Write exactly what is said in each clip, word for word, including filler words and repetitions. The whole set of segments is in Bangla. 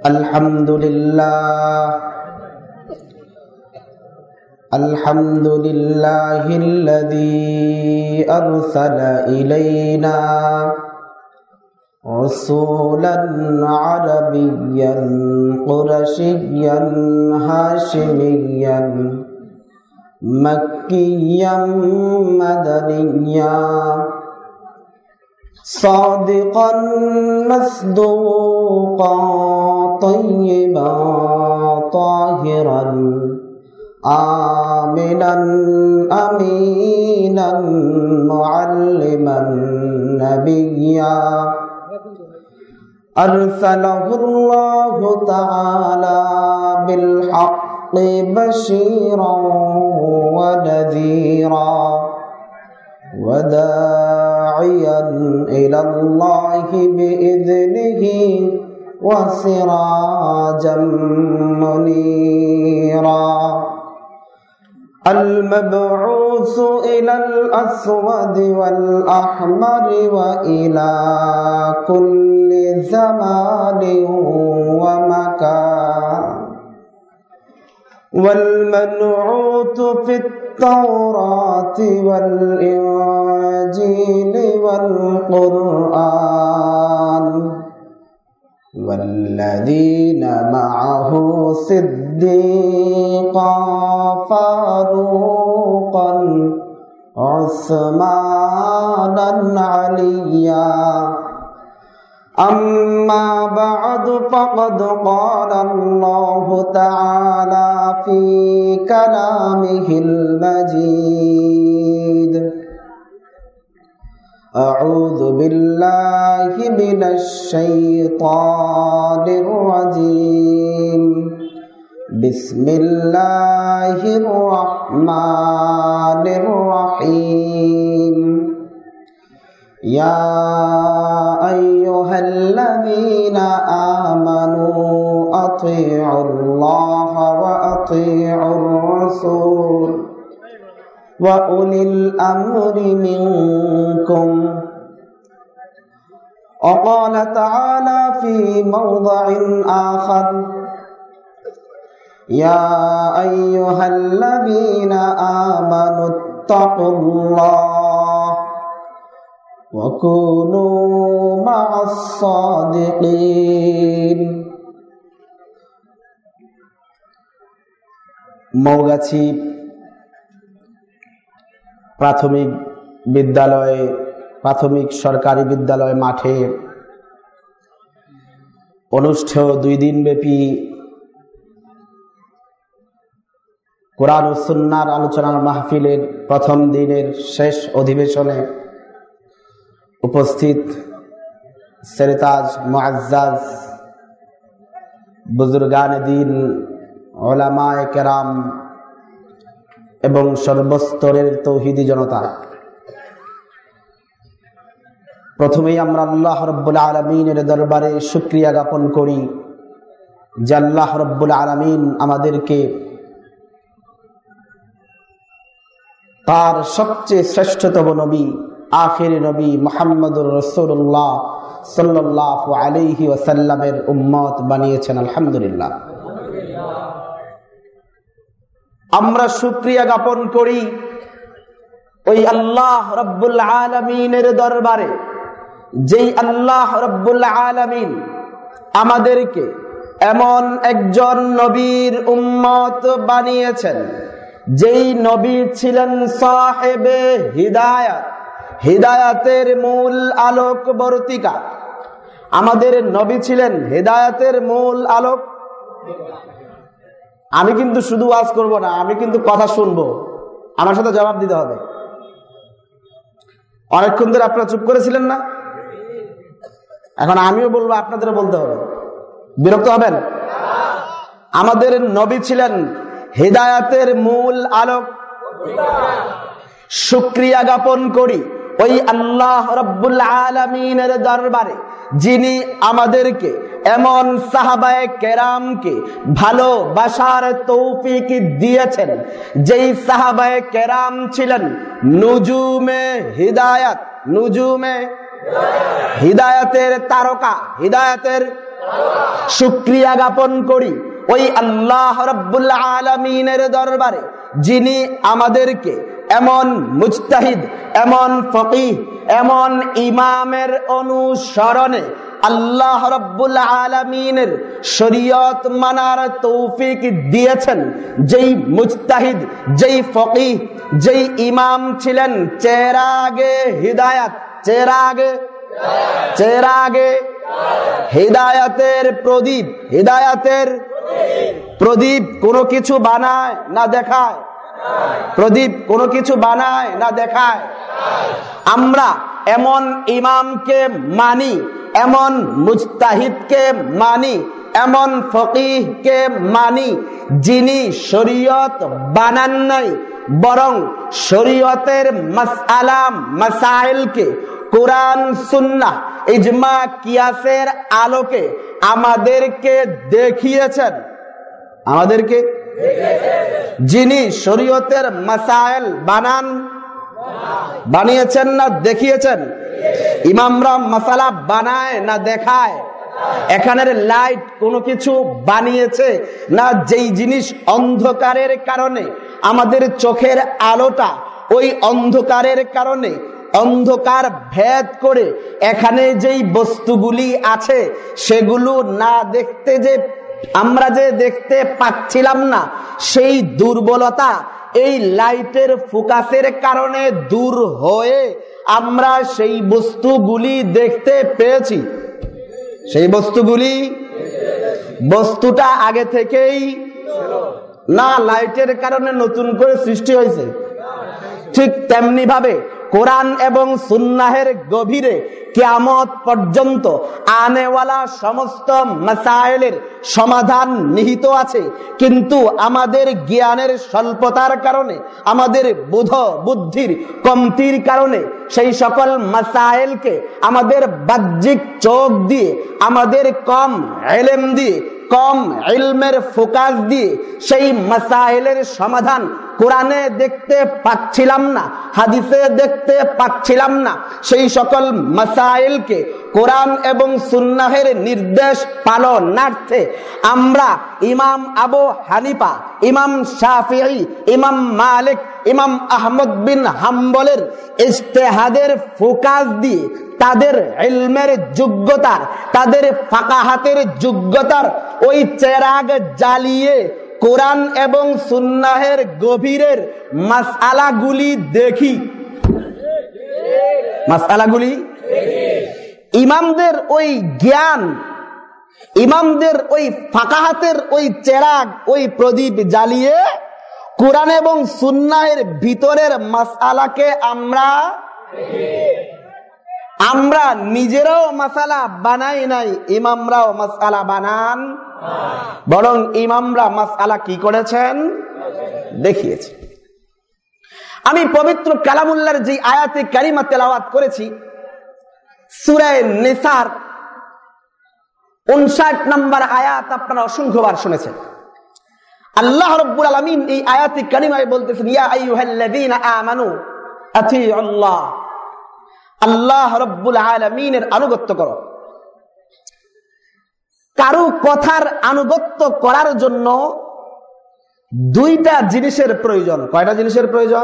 আলহামদুলিল্লাহ আলহামদুলিল্লাহিল্লাযী আরসালা ইলাইনা রাসূলান আরাবিয়্যান কুরাশিয়্যান হাশিমিয়্যান মক্কিয়্যান মাদানিয়্যান صادقا مصدوقا طيبا طاهرا آمنا أمينا معلما نبيا أرسله الله تعالى بالحق بشيرا ونذيرا وداعيا إلى الله بإذنه وسراجا منيرا المبعوث إلى الأسود والأحمر وإلى كل زمان ومكان والمنعوت في التوراة والإنجيل والقرآن والذين معه صديقا فاروقا عثمانا عليا أما بعد فقد قال الله تعالى في كلامه المجيد أعوذ بالله من الشيطان الرجيم بسم الله الرحمن الرحيم يا أيها الذين آمنوا أطيعوا الله وأطيعوا الرسول وأولي الأمر منكم وقال تعالى في موضع آخر يا أيها الذين آمنوا اتقوا الله وكونوا مع الصادقين মৌগাছি প্রাথমিক বিদ্যালয় প্রাথমিক সরকারি বিদ্যালয় মাঠে অনুষ্ঠেয় দুই দিন ব্যাপী কোরআন ও সুন্নাহর আলোচনার মাহফিলের প্রথম দিনের শেষ অধিবেশনে উপস্থিত সেরেতাজ মুআজ্জাজ বুজুর্গান দ্বীন উলামায়ে কেরাম এবং সর্বস্তরের তৌহিদি জনতা, প্রথমেই আমরা আল্লাহ রাব্বুল আলামিনের দরবারে শুকরিয়া জ্ঞাপন করি যে আল্লাহ রাব্বুল আলামিন আমাদেরকে তার সবচেয়ে শ্রেষ্ঠতম নবী আখির নবী মুহাম্মদুর রাসূলুল্লাহ সাল্লাল্লাহু আলাইহি ওয়াসাল্লামের উম্মত বানিয়েছেন। আলহামদুলিল্লাহ। আমরা শুকরিয়া জ্ঞাপন করি ওই আল্লাহ রাব্বুল আলামিনের দরবারে, যেই আল্লাহ রাব্বুল আলামিন আমাদেরকে এমন একজন নবীর উম্মত বানিয়েছেন যেই নবী ছিলেন সাহেবে হিদায়াত, হিদায়াতের মূল আলোক বর্তিকা। আমাদের নবী ছিলেন হিদায়াতের মূল আলোক। আমি কিন্তু শুধু ওয়াজ করব না, আমি কিন্তু কথা শুনবো, আমার সাথে জবাব দিতে হবে। অনেকক্ষণ ধরে আপনারা চুপ করেছিলেন না, এখন আমিও বলবো, আপনাদেরও বলতে হবে। বিরক্ত হবেন? আমাদের নবী ছিলেন হিদায়াতের মূল আলোক। শুকরিয়া জ্ঞাপন করি ওই আল্লাহ রাব্বুল আলামিনের দরবারে যিনি আমাদেরকে এমন সাহাবায়ে কেরামকে ভালোবাসার তৌফিক দিয়েছেন, যেই সাহাবায়ে কেরাম ছিলেন নুজুমে হিদায়াত, নুজুমে হিদায়াতের তারকা, হিদায়াতের শুকরিয়া জ্ঞাপন করি ওই আল্লাহ রাব্বুল আলামিনের দরবারে, যিনি আমাদেরকে এমন মুজতাহিদ, এমন ফকিহ, এমন ইমামের অনুসরণে আল্লাহ রাব্বুল আলামিনের শরীয়ত মানার তৌফিক দিয়েছেন। যেই মুজতাহিদ, যেই ফকিহ, যেই ইমাম ছিলেন চেরাগে হিদায়াত, চেরাগে চেরাগে হিদায়াতের প্রদীপ, হিদায়াতের প্রদীপ কোনো কিছু বানায় না দেখায়, প্রদীপ কোনো কিছু বানায় না দেখায়। আমরা এমন ইমামকে মানি, এমন মুজতাহিদকে মানি, এমন ফকিহকে মানি, যিনি শরীয়ত বানান নাই, বরং শরীয়তের মাসআলা মাসাইলকে কোরআন সুন্নাহ ইজমা কিয়াসের আলোকে আমাদেরকে দেখিয়েছেন, আমাদেরকে যিনি শরীয়তের মাসাইল বানান বানিয়েছেন না দেখিয়েছেন। ইমামরা মাসালা বানায় না দেখায়। এখানের লাইট কোনো কিছু বানিয়েছে না, যেই জিনিস অন্ধকারের কারণে আমাদের চোখের আলোটা ওই অন্ধকারের কারণে অন্ধকার ভেদ করে এখানে যেই বস্তুগুলি আছে সেগুলো না দেখতে, যে আমরা যে দেখতে পাচ্ছিলাম না, সেই দুর্বলতা এই লাইটের ফোকাসের কারণে দূর হয়ে আমরা সেই বস্তুগুলি দেখতে পেয়েছি। সেই বস্তুগুলি, বস্তুটা আগে থেকেই না লাইটের কারণে নতুন করে সৃষ্টি হয়েছে। ঠিক তেমনি ভাবে কোরআন এবং সুন্নাহের গভীরে কিয়ামত পর্যন্ত আনেওয়ালা সমস্ত মাসাইলের সমাধান নিহিত আছে, কিন্তু আমাদের জ্ঞানের স্বল্পতার কারণে, আমাদের বোধ বুদ্ধির কমতির কারণে সেই সকল মাসাইলকে আমাদের বাহ্যিক চোখ দিয়ে, আমাদের কম ইলম দিয়ে, কম ইলমের ফোকাস দিয়ে সেই মাসাইলের সমাধান কোরআনে দেখতে পাচ্ছিলাম না, হাদিসে দেখতে পাচ্ছিলাম না। সেই সকল মাসাইলকে কোরআন এবং সুন্নাহের নির্দেশ পালনার্থে আমরা ইমাম আবু হানিফা, ইমাম শাফিঈ, ইমাম মালিক, ইমাম আহমদ বিন হাম্বলের ইজতিহাদের ফোকাস দিয়ে, তাদের ইলমের যোগ্যতার, তাদের ফাকাহাতের যোগ্যতার ওই চেরাগ জ্বালিয়ে কোরআন এবং সুন্নাহের গভীরের মাসআলাগুলি দেখি, মাসআলাগুলি ইমামদের ওই জ্ঞান, ইমামদের ওই ফাকাহাতের ওই চেরাগ, ওই প্রদীপ জ্বালিয়ে কোরআন এবং সুন্নাহের ভিতরের মাসআলাকে আমরা আমরা নিজেরাও মাসালা বানাই নাই, ইমামরাও মাসআলা বানান, বরং ইমামরা মাসআলা কি করেছেন দেখিয়েছে। আমি পবিত্র কালামুল্লাহর যে আয়াতে কারিমা তেলাওয়াত করেছি সূরা নিসার উনষাট নম্বর আয়াত আপনারা অসংখ্যবার শুনেছেন। আল্লাহ রাব্বুল আলামিন এই আয়াতে কারিমায় বলতেছেন, ইয়া আইয়ুহাল্লাযীনা আমানু আতিউল্লাহ, আল্লাহ রাব্বুল আলামিনের আনুগত্য করো। কারো কথার আনুগত্য করার জন্য দুইটা জিনিসের প্রয়োজন। কয়টা জিনিসের প্রয়োজন?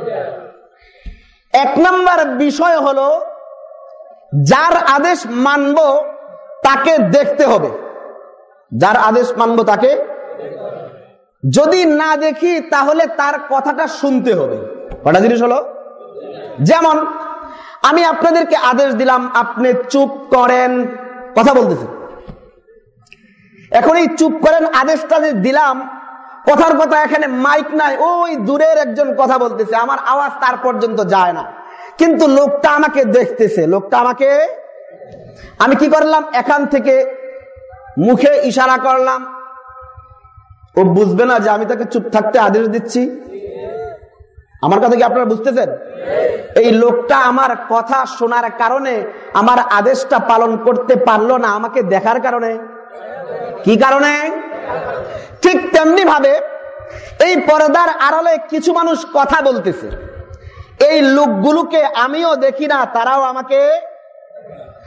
এক নম্বর বিষয় হলো যার আদেশ মানব তাকে দেখতে হবে, যার আদেশ মানব তাকে যদি না দেখি তাহলে তার কথাটা শুনতে হবে। কয়টা জিনিস হলো? যেমন আমি আপনাদেরকে আদেশ দিলাম আপনি চুপ করেন, কথা বলতেছেন, এখন এই চুপ করেন আদেশটা যে দিলাম, কথার কথা এখানে মাইক নাই, ওই দূরের একজন কথা বলতেছে, আমার আওয়াজ তার পর্যন্ত যায় না, কিন্তু লোকটা আমাকে দেখতেছে, লোকটা আমাকে, আমি কি করলাম এখান থেকে মুখে ইশারা করলাম, ও বুঝবে না যে আমি তাকে চুপ থাকতে আদেশ দিচ্ছি? আমার কথা কি আপনারা বুঝতেছেন? এই লোকটা আমার কথা শোনার কারণে আমার আদেশটা পালন করতে পারলো না, আমাকে দেখার কারণে। কি কারণে? ঠিক তেমনি ভাবে এই পর্দার আড়ালে কিছু মানুষ কথা বলতেছে, এই লোকগুলোকে আমিও দেখি না, তারাও আমাকে,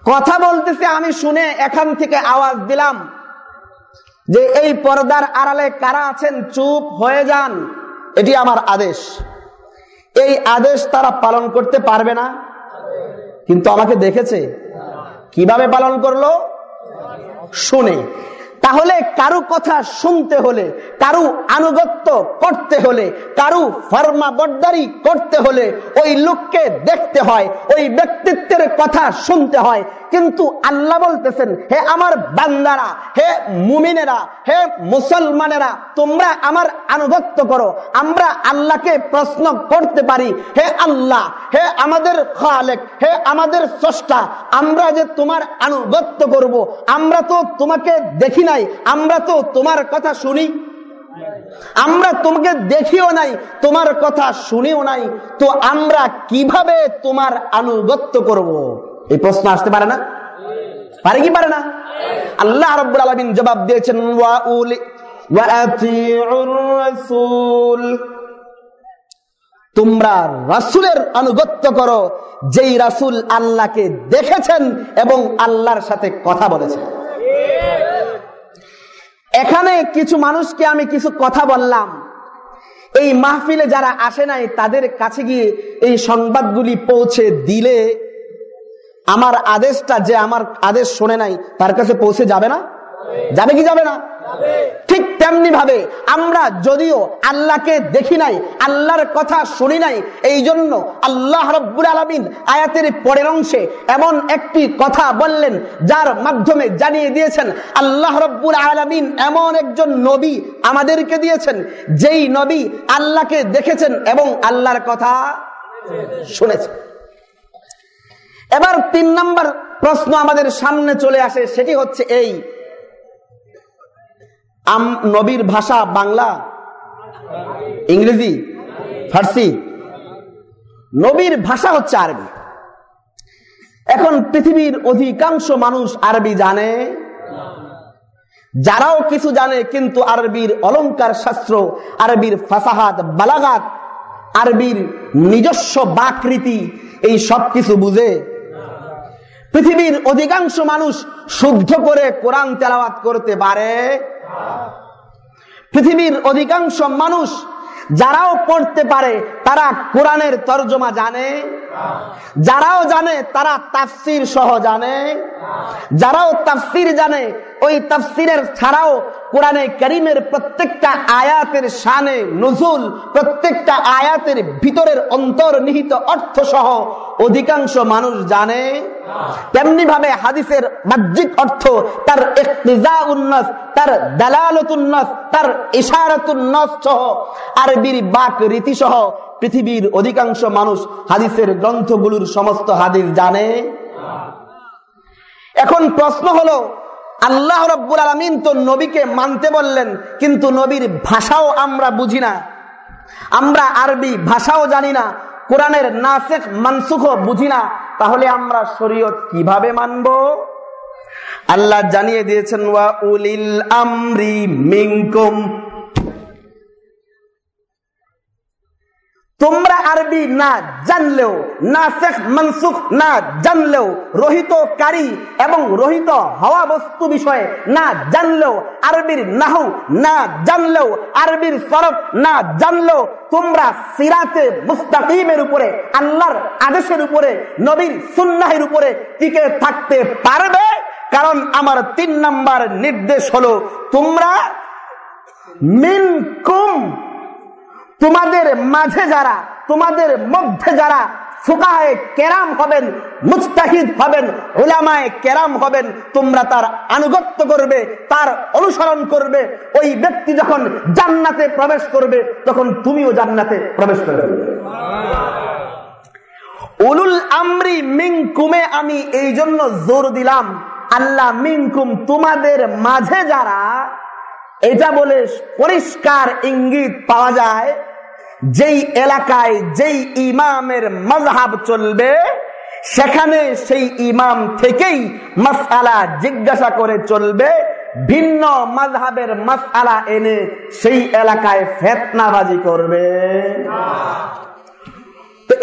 কথা বলতেছে, আমি শুনে এখান থেকে আওয়াজ দিলাম যে এই পর্দার আড়ালে কারা আছেন চুপ হয়ে যান, এটি আমার আদেশ। এই আদেশ তারা পালন করতে পারবে না, কিন্তু আমাকে দেখেছে কিভাবে পালন করলো, শুনে। তাহলে কারু কথা শুনতে হলে, কারু আনুগত্য করতে হলে, কারু ফরমাবরদারি করতে হলে ওই লোককে দেখতে হয়, ওই ব্যক্তিত্বের কথা শুনতে হয়। কিন্তু আল্লাহ বলতেছেন, হে আমার বান্দারা, হে মুমিনেরা, হে মুসলমানেরা, তোমরা আমার আনুগত্য করো। আমরা আল্লাহকে প্রশ্ন করতে পারি, হে আল্লাহ, হে আমাদের খালেক, হে আমাদের স্রষ্টা, আমরা যে তোমার আনুগত্য করব, আমরা তো তোমাকে দেখি নাই, আমরা তো তোমার কথা শুনি, আমরা তোমাকে দেখিও নাই, তোমার কথা শুনিও নাই, তো আমরা কিভাবে তোমার আনুগত্য করব? এই প্রশ্ন আসতে পারে না? পারে কি পারে না? আল্লাহ রাব্বুল আলামিন জবাব দিয়েছেন, ওয়া উলি ওয়া আতিউর রাসূল, তোমরা রাসূলের আনুগত্য করো যেই রাসূল আল্লাহকে দেখেছেন এবং আল্লাহর সাথে কথা বলেছেন। এখানে কিছু মানুষকে আমি কিছু কথা বললাম, এই মাহফিলে যারা আসে নাই তাদের কাছে গিয়ে এই সংবাদগুলি পৌঁছে দিলে আমার আদেশটা, যে আমার আদেশ শোনে নাই তার কাছে পৌঁছে যাবে না? যাবে কি যাবে না? ঠিক তেমনি ভাবে আমরা যদিও আল্লাহকে দেখি নাই, আল্লাহর কথা শুনি নাই, এই জন্য আল্লাহ রাব্বুল আলামিন আয়াতের পরের অংশে এমন একটি কথা বললেন যার মাধ্যমে জানিয়ে দিয়েছেন আল্লাহ রাব্বুল আলামিন এমন একজন নবী আমাদেরকে দিয়েছেন যেই নবী আল্লাহকে দেখেছেন এবং আল্লাহর কথা শুনেছেন। এবার তিন নম্বর প্রশ্ন আমাদের সামনে চলে আসে, সেটি হচ্ছে এই, নবীর ভাষা বাংলা, ইংরেজি, ফার্সি, নবীর ভাষা হচ্ছে আরবি। এখন পৃথিবীর অধিকাংশ মানুষ আরবি জানে, যারাও কিছু জানে কিন্তু আরবির অলংকার শাস্ত্র, আরবির ফাসাহাত, বালাগাত, আরবির নিজস্ব বাকরীতি, এই সব কিছু বুঝে। পৃথিবীর অধিকাংশ মানুষ শুদ্ধ করে কোরআন তেলাওয়াত করতে পারে। পৃথিবীর অধিকাংশ মানুষ যারাও পড়তে পারে তারা কোরআনের তরজমা জানে, যারাও জানে তারা তাফসীর সহ জানে, যারাও তাফসীর জানে ওই তাফসীরের ছাড়াও কোরআনে কারীমের প্রত্যেকটা আয়াতের শানে নুজুল, প্রত্যেকটা আয়াতের ভিতরের অন্তর্নিহিত অর্থ সহ অধিকাংশ মানুষ জানে। তেমনি ভাবে হাদিসের বাহ্যিক অর্থ, তার ইকতিজাউন নাস, তার দালালাতুন নাস, তার ইশারাতুন নাস সহ আরবির বাক রীতি সহ পৃথিবীর অধিকাংশ মানুষ হাদিসের গ্রন্থগুলোর সমস্ত হাদিস জানে। এখন প্রশ্ন হলো, আল্লাহ রাব্বুল আলামিন তো নবীকে মানতে বললেন, কিন্তু নবীর ভাষাও আমরা বুঝি না, আমরা আরবি ভাষাও জানি না, কোরআনের নাসিখ মানসুখও বুঝি না, তাহলে আমরা শরীয়ত কিভাবে মানব? আল্লাহ জানিয়ে দিয়েছেন, ওয়া উলিল আমরি মিনকুম, তোমরা আরবি না জানলেও, নাসিখ মানসুখ না জানলেও, রহিতকারী এবং রহিত হওয়া বস্তু বিষয়ে না জানলেও, আরবির নাহু না জানলেও, আরবির সরফ না জানলেও তোমরা সিরাতে মুস্তাকিমের উপরে, আল্লাহর আদেশের উপরে, নবীর সুন্নাহের উপরে টিকে থাকতে পারবে। কারণ আমার তিন নাম্বার নির্দেশ হলো, তোমরা মিনকুম, তোমাদের মাঝে যারা, তোমাদের মধ্যে যারা ফুকাহায়ে কেরাম হবেন, মুজতাহিদ হবেন, উলামায়ে কেরাম হবেন, তোমরা তার আনুগত্য করবে, তার অনুসরণ করবে। ওই ব্যক্তি যখন জান্নাতে প্রবেশ করবে তখন তুমিও জান্নাতে প্রবেশ করবে। উলুল আমরি মিনকুমে আমি এই জন্য জোর দিলাম, আল্লাহ মিনকুম, তোমাদের মাঝে যারা, এটা বলে পরিষ্কার ইঙ্গিত পাওয়া যায় যেই এলাকায় যেই ইমামের মাযহাব চলবে সেখানে সেই ইমাম থেকেই মাসআলা জিজ্ঞাসা করে চলবে, ভিন্ন মাযহাবের মাসআলা এনে সেই এলাকায় ফিতনাবাজি করবে। তো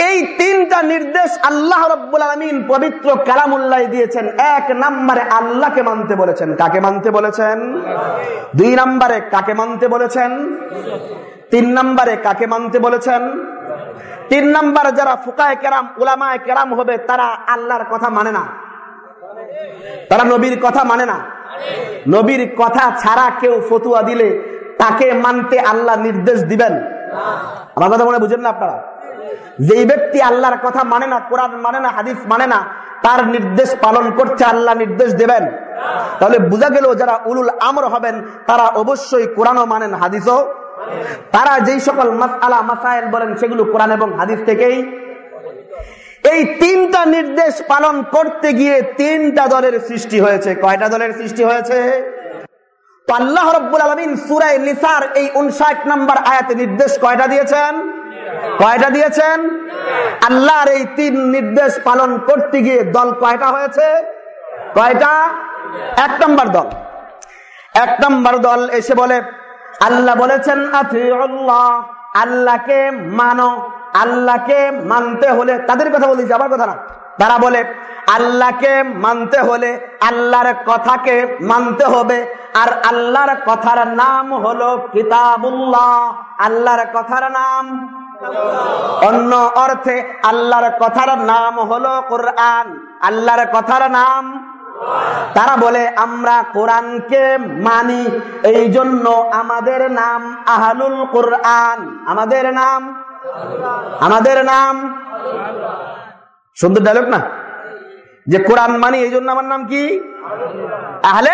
এই তিনটা নির্দেশ আল্লাহ রাব্বুল আলামিন পবিত্র কালামুল্লাহ দিয়েছেন। এক নম্বরে আল্লাহকে মানতে বলেছেন। কাকে মানতে বলেছেন? দুই নম্বরে কাকে মানতে বলেছেন? তিন নম্বরে কাকে মানতে বলেছেন? তিন নম্বর যারা ফুকায়ে কেরাম উলামায়ে কেরাম হবে তারা আল্লাহর কথা মানে না, তারা নবীর কথা মানে না। নবীর কথা ছাড়া কেউ ফতুয়া দিলে তাকে মানতে আল্লাহ নির্দেশ দিবেন? আমার কথা মনে বুঝেন না আপনারা? যেই ব্যক্তি আল্লাহর কথা মানে না, কোরআন মানে না, হাদিস মানে না, তার নির্দেশ পালন করতে আল্লাহ নির্দেশ দেবেন? তাহলে বোঝা গেল যারা উলুল আমর হবেন তারা অবশ্যই কোরআনও মানেন, হাদিসও। তারা যেই সকল মাসআলা মাসাইল বলেন সেগুলো কোরআন এবং হাদিস থেকেই। এই তিনটা নির্দেশ পালন করতে গিয়ে তিনটা দলের সৃষ্টি হয়েছে। কয়টা দলের সৃষ্টি হয়েছে? তো আল্লাহ রাব্বুল আলামিন সূরা নিসার এই উনষাট নম্বর আয়াতে নির্দেশ কয়টা দিয়েছেন? কয়টা দিয়েছেন? আল্লাহর এই তিন নির্দেশ পালন করতে গিয়ে দল কয়টা হয়েছে? কয়টা? এক নম্বর দল এক নম্বর দল এসে বলে, আল্লাহ বলেছেন আতিউল্লাহ, আল্লাহকে মানো। আল্লাহকে মানতে হলে, তাদের কথা বলেছি, আমার কথা না, তারা বলে আল্লাহকে মানতে হলে আল্লাহর কথাকে মানতে হবে। আর আল্লাহর কথার নাম হলো কিতাবুল্লাহ। আল্লাহর কথার নাম, অন্য অর্থে আল্লাহর কথার নাম হলো কোরআন। আল্লাহর কথার নাম, তারা বলে আমরা কোরআনকে মানি, এই জন্য আমাদের নাম আহলুল কোরআন। আমাদের নাম আমাদের নাম সুন্দর ডায়লগ না, যে কোরআন মানি এই জন্য আমার নাম কি? আহলে।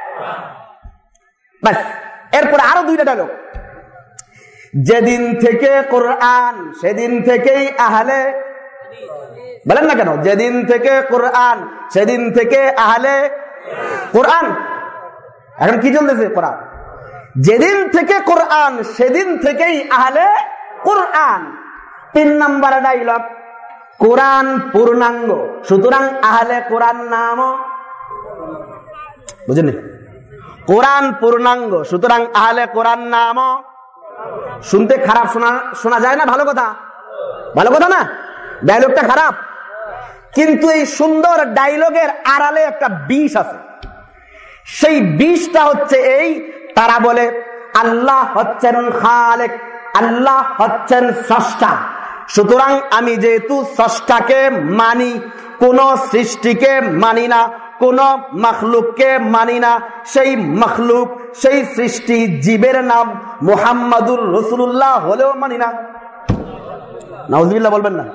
বাস, এরপর আরো দুইটা ডায়লগ। যেদিন থেকে কোরআন সেদিন থেকেই আহলে, বলেন না কেন? যেদিন থেকে কোরআন সেদিন থেকে আহলে কোরআন। এখন কি চলতেছে? কোরআন। যেদিন থেকে কোরআন সেদিন থেকেই আহলে কোরআন। তিন নম্বর ডায়লগ, কোরআন পূর্ণাঙ্গ, সুতরাং আহলে কোরআন নাম, বুঝেন? কোরআন পূর্ণাঙ্গ, সুতরাং আহলে কোরআন নাম। শুনতে খারাপ শোনা শোনা যায় না? ভালো কথা, ভালো কথা না? ডায়লগটা খারাপ, কিন্তু এই সুন্দর ডায়লগের আড়ালে একটা বিষ আছে। সেই বিষটা হচ্ছে এই, তারা বলে আল্লাহ হচ্ছেন খালেক, আল্লাহ হচ্ছেন স্রষ্টা। সুতরাং আমি যেহেতু স্রষ্টাকে মানি, কোন সৃষ্টিকে মানি না, কোন মখলুককে মানি না। সেই মখলুক, সেই সৃষ্টি জীবের নাম মুহাম্মাদুর রাসূলুল্লাহ হলেও মানি না। নাউজুবিল্লাহ বলবেন না?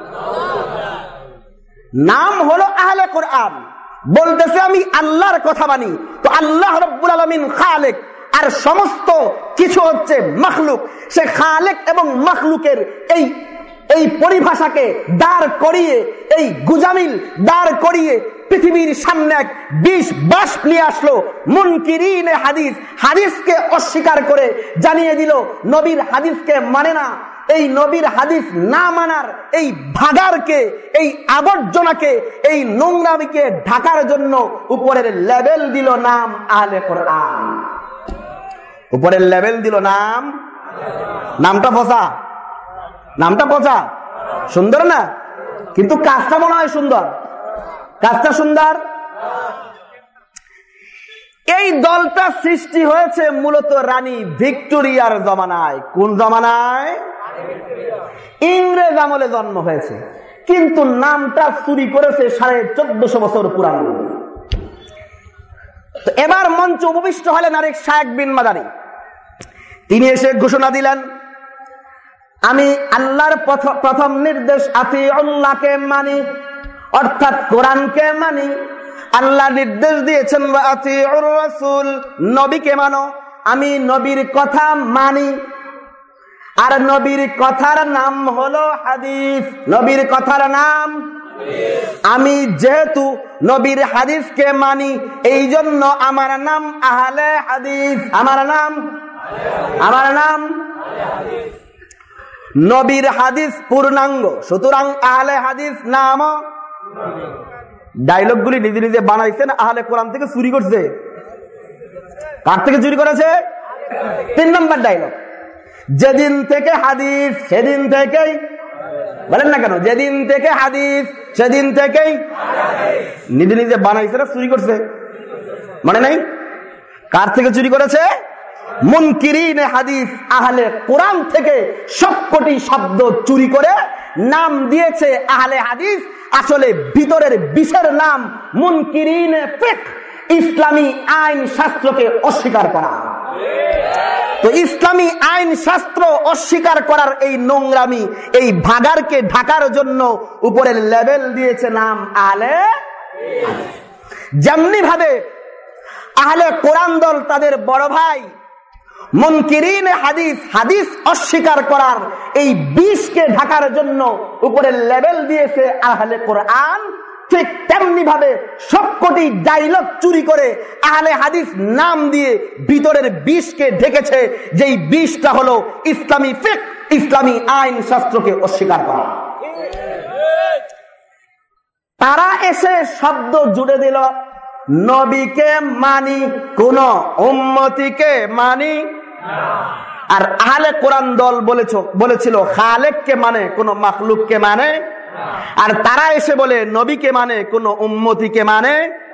নাম হলো আহলে কোরআন, বলতেছে আমি আল্লাহর কথা মানি। তো আল্লাহ রাব্বুল আলামিন খালেক, আর সমস্ত কিছু হচ্ছে মখলুক। সে খালেক এবং মখলুকের এই এই পরিভাষাকে দাঁড় করিয়ে, এই গুজামিল দাঁড় করিয়ে পৃথিবীর সামনে এক বিষ বাষ্প নিয়ে আসলো। মুনকিরিনে হাদিস, হাদিসকে অস্বীকার করে জানিয়ে দিল নবীর হাদিসকে মানে না। এই নবীর হাদিস না মানার এই ভাগারকে, এই আবর্জনাকে, এই নোংরামিকে ঢাকার জন্য উপরের লেভেল দিল নাম আহলে কোরআন। উপরের লেভেল দিল নাম, নামটা পচা, নামটা পচা। সুন্দর না? কিন্তু কাজটা মনে হয় সুন্দর, কাজটা সুন্দর। এই দলটা সৃষ্টি হয়েছে মূলত রানী ভিক্টোরিয়ার জমানায়। কোন জমানায়? ইংরেজ আমলে জন্ম হয়েছে, কিন্তু নামটা চুরি করেছে সাড়ে চোদ্দশো বছর পুরানো। এবার মঞ্চে উপবিষ্ট হলেন আরেক শায়েখ বিন মাদানী। তিনি এসে ঘোষণা দিলেন, আমি আল্লাহর প্রথম নির্দেশ আতিউল্লাহকে মানি, অর্থাৎ কোরআনকে মানি। আল্লাহ নির্দেশ দিয়েছেন আতিউর রাসূল, নবীকে মানো। আমি নবীর কথা মানি, আর নবীর কথার নাম হলো হাদিস। নবীর কথার নাম, আমি যেহেতু নবীর হাদিসকে মানি, এই জন্য আমার নাম আহলে হাদিস। আমার নাম, আমার নাম নবীর হাদিস পূর্ণাঙ্গ, সুতরাং আহলে হাদিস নাম। ডায়লগ গুলি নিজে নিজে বানাইছেন, আহলে কোরআন থেকে চুরি করছে। কার থেকে চুরি করেছে? তিন নম্বর ডায়লগ, যেদিন থেকে হাদিস সেদিন থেকেই বলেন না কেন? যেদিন থেকে হাদিস সেদিন থেকেই নিজে নিজে বানাইছে না চুরি করছে? মানে নাই? কার থেকে চুরি করেছে? মুনকিরিনে হাদিস আহলে কোরআন থেকে সবকটি শব্দ চুরি করে নাম দিয়েছে আহলে হাদিস। আসলে ভিতরের বিষের নাম মুনকিরিনে ফিকহ, ইসলামী আইন শাস্ত্রকে অস্বীকার করা। তো ইসলামী আইন শাস্ত্র অস্বীকার করার এই নোংরামি, এই ভাগারকে ঢাকার জন্য উপরের লেভেল দিয়েছে নাম আহলে হাদিস। যেমনি ভাবে আহলে কোরআন দল তাদের বড় ভাই মুনকিরিনে হাদিস, হাদিস অস্বীকার করার এই বিষকে ঢাকার জন্য উপরের লেভেল দিয়েছে আহলে কোরআন, ঠিক তেমনি ভাবে সবকটি ডায়লগ চুরি করে আহলে হাদিস নাম দিয়ে ভিতরের বিষকে ঢেকেছে, যেই বিষটা হলো ইসলামী ফিকহ, ইসলামী আইন শাস্ত্রকে অস্বীকার করা। তারা এসে শব্দ জুড়ে দিল, নবীকে মানি, কোন উম্মতিকে মানি না। আর আহলে কোরআন দল বলেছ বলেছিল খালেককে মানে, কোন মাখলুককে মানে না। আর তারা এসে বলে নবীকে মানে, কোন উম্মতিকে মানে।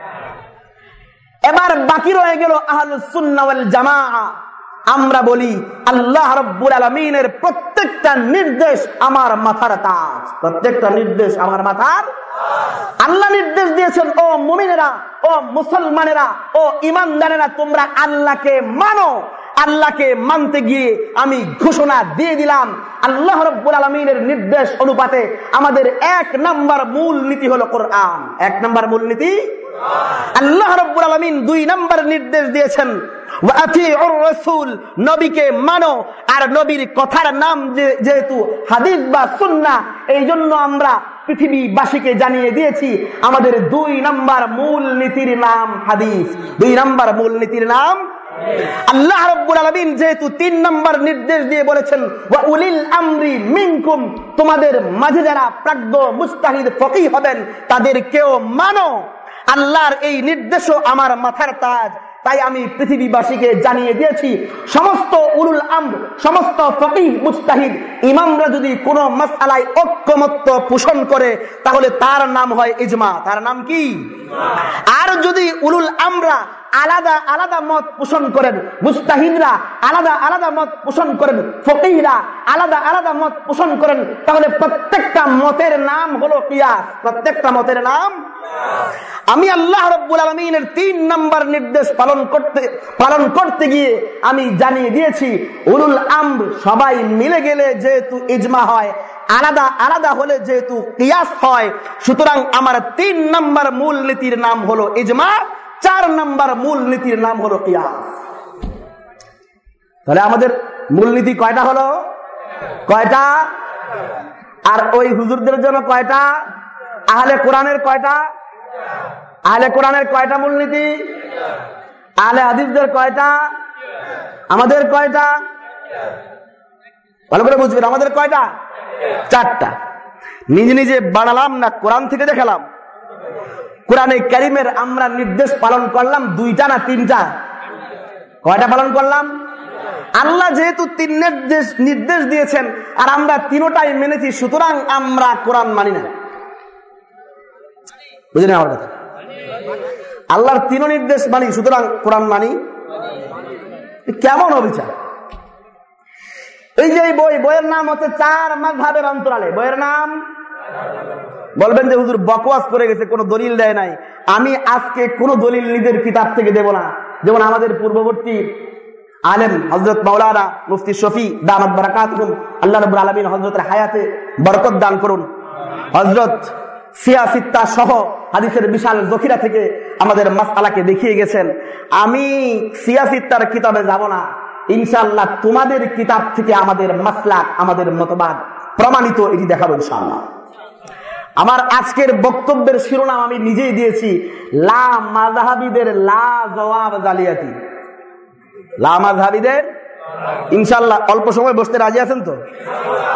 এবার বাকি রয়ে গেল আহলুস সুন্নাহ ওয়াল জামাআহ। আমরা বলি আল্লাহ রাব্বুল আলামিনের প্রত্যেকটা নির্দেশ আমার মাথার তাজ, প্রত্যেকটা নির্দেশ আমার মাথার। আল্লাহ নির্দেশ দিয়েছেন, ও মুমিনেরা, ও মুসলমানেরা, ও ইমানদারেরা, তোমরা আল্লাহকে মানো। আল্লাহকে মানতে গিয়ে আমি ঘোষণা দিয়ে দিলাম, আল্লাহ রাব্বুল আলামিনের নির্দেশ অনুপাতে আমাদের এক নাম্বার মূল নীতি হলো কোরআন। এক নাম্বার মূল নীতি আল্লাহ রাব্বুল আলামিন দুই নাম্বার নির্দেশ দিয়েছেন, ওয়াতিউর রাসূল, নবীকে মানো। আর নবীর কথার নাম যেহেতু হাদিস বা সুন্নাহ, এই জন্য আমরা পৃথিবীবাসীকে জানিয়ে দিয়েছি আমাদের দুই নাম্বার মূল নীতির নাম হাদিস। দুই নাম্বার মূল নীতির নাম। আল্লাহ রাব্বুল আলামিন যেহেতু তিন নাম্বার নির্দেশ দিয়ে বলেছেন, ওয়া উলিল আমরি মিনকুম, তোমাদের মাঝে যারা প্রাজ্ঞ মুজতাহিদ ফকিহ হবেন তাদেরকেও মানো। আল্লাহর এই নির্দেশও আমার মাথার তাজ। তাই আমি পৃথিবীবাসীকে জানিয়ে দিয়েছি, সমস্ত উলুল আমর, সমস্ত ফকিহ মুজতাহিদ ইমামরা যদি কোন মাসআলায় ঐক্যমত্য পোষণ করে তাহলে তার নাম হয় ইজমা। তার নাম কি? আর যদি উলুল আমরা আলাদা আলাদা মত পোষণ করেন, মুজতাহিদরা আলাদা আলাদা মত পোষণ করেন, ফকিহরা আলাদা আলাদা মত পোষণ করেন, তাহলে প্রত্যেকটা মতের নাম হলো কিয়াস। প্রত্যেকটা মতের নাম। আমি আল্লাহ রাব্বুল আলামিনের তিন নাম্বার নির্দেশ পালন করতে পালন করতে গিয়ে আমি জানিয়ে দিয়েছি, উলুল আমর সবাই মিলে গেলে যেহেতু ইজমা হয়, আলাদা আলাদা হলে যেহেতু কিয়াস হয়, সুতরাং আমার তিন নাম্বার মূল নীতির নাম হলো ইজমা, চার নাম্বার মূল নীতির নাম হলো কিয়াস। তাহলে আমাদের মূলনীতি কয়টা হলো? কয়টা? আর ওই হুজুরদের জন্য কয়টা? আহলে কোরআনের কয়টা? আহলে কোরআনের কয়টা মূলনীতি? আহলে হাদিসদের কয়টা? আমাদের কয়টা? ভালো করে বুঝবেন, আমাদের কয়টা? চারটা। নিজে নিজে বানালাম না কোরআন থেকে দেখালাম? কোরআনে কারিমের আমরা নির্দেশ পালন করলাম দুইটা না তিনটা? কয়টা পালন করলাম? আল্লাহ যেহেতু তিন নির্দেশ নির্দেশ দিয়েছেন আর আমরা তিনটাই মেনেছি, সুতরাং আমরা কোরআন মানি না। বুঝলেন আমার কথা? আল্লাহর তিন নির্দেশ মানি, সুতরাং কোরআন মানি। কেমন অবিচার! এই যে বই, বইয়ের নাম হচ্ছে চার মাযহাবের অন্তরালে। বইয়ের নাম বলবেন যে হুজুর বকওয়াস করে গেছে, কোনো দলিল দেয় নাই। আমি আজকে কোনো দলিল নিজের কিতাব থেকে দেব না। যেমন আমাদের পূর্ববর্তী আলেম হযরত মাওলানা মুফতি শফি দামাত বারাকাতুহুম, আল্লাহ রাব্বুল আলামিন হযরতের হায়াতে বরকত দান করুন, হযরত সিয়াসিত্তা সহ হাদিসের বিশাল জখিরা থেকে আমাদের মাসআলাকে দেখিয়ে গেছেন। আমি সিয়াসিত্তার কিতাবে যাব না, ইনশাআল্লাহ তোমাদের কিতাব থেকে আমাদের মাসলাক, আমাদের মতবাদ প্রমাণিত, এটি দেখাবো ইনশাআল্লাহ। আমার আজকের বক্তব্যের শিরোনাম আমি নিজেই দিয়েছি, লা মাযহাবীদের লা জওয়াব জালিয়াতি। লা মাযহাবীদের, ইনশাআল্লাহ অল্প সময় বসতে রাজি আছেন তো?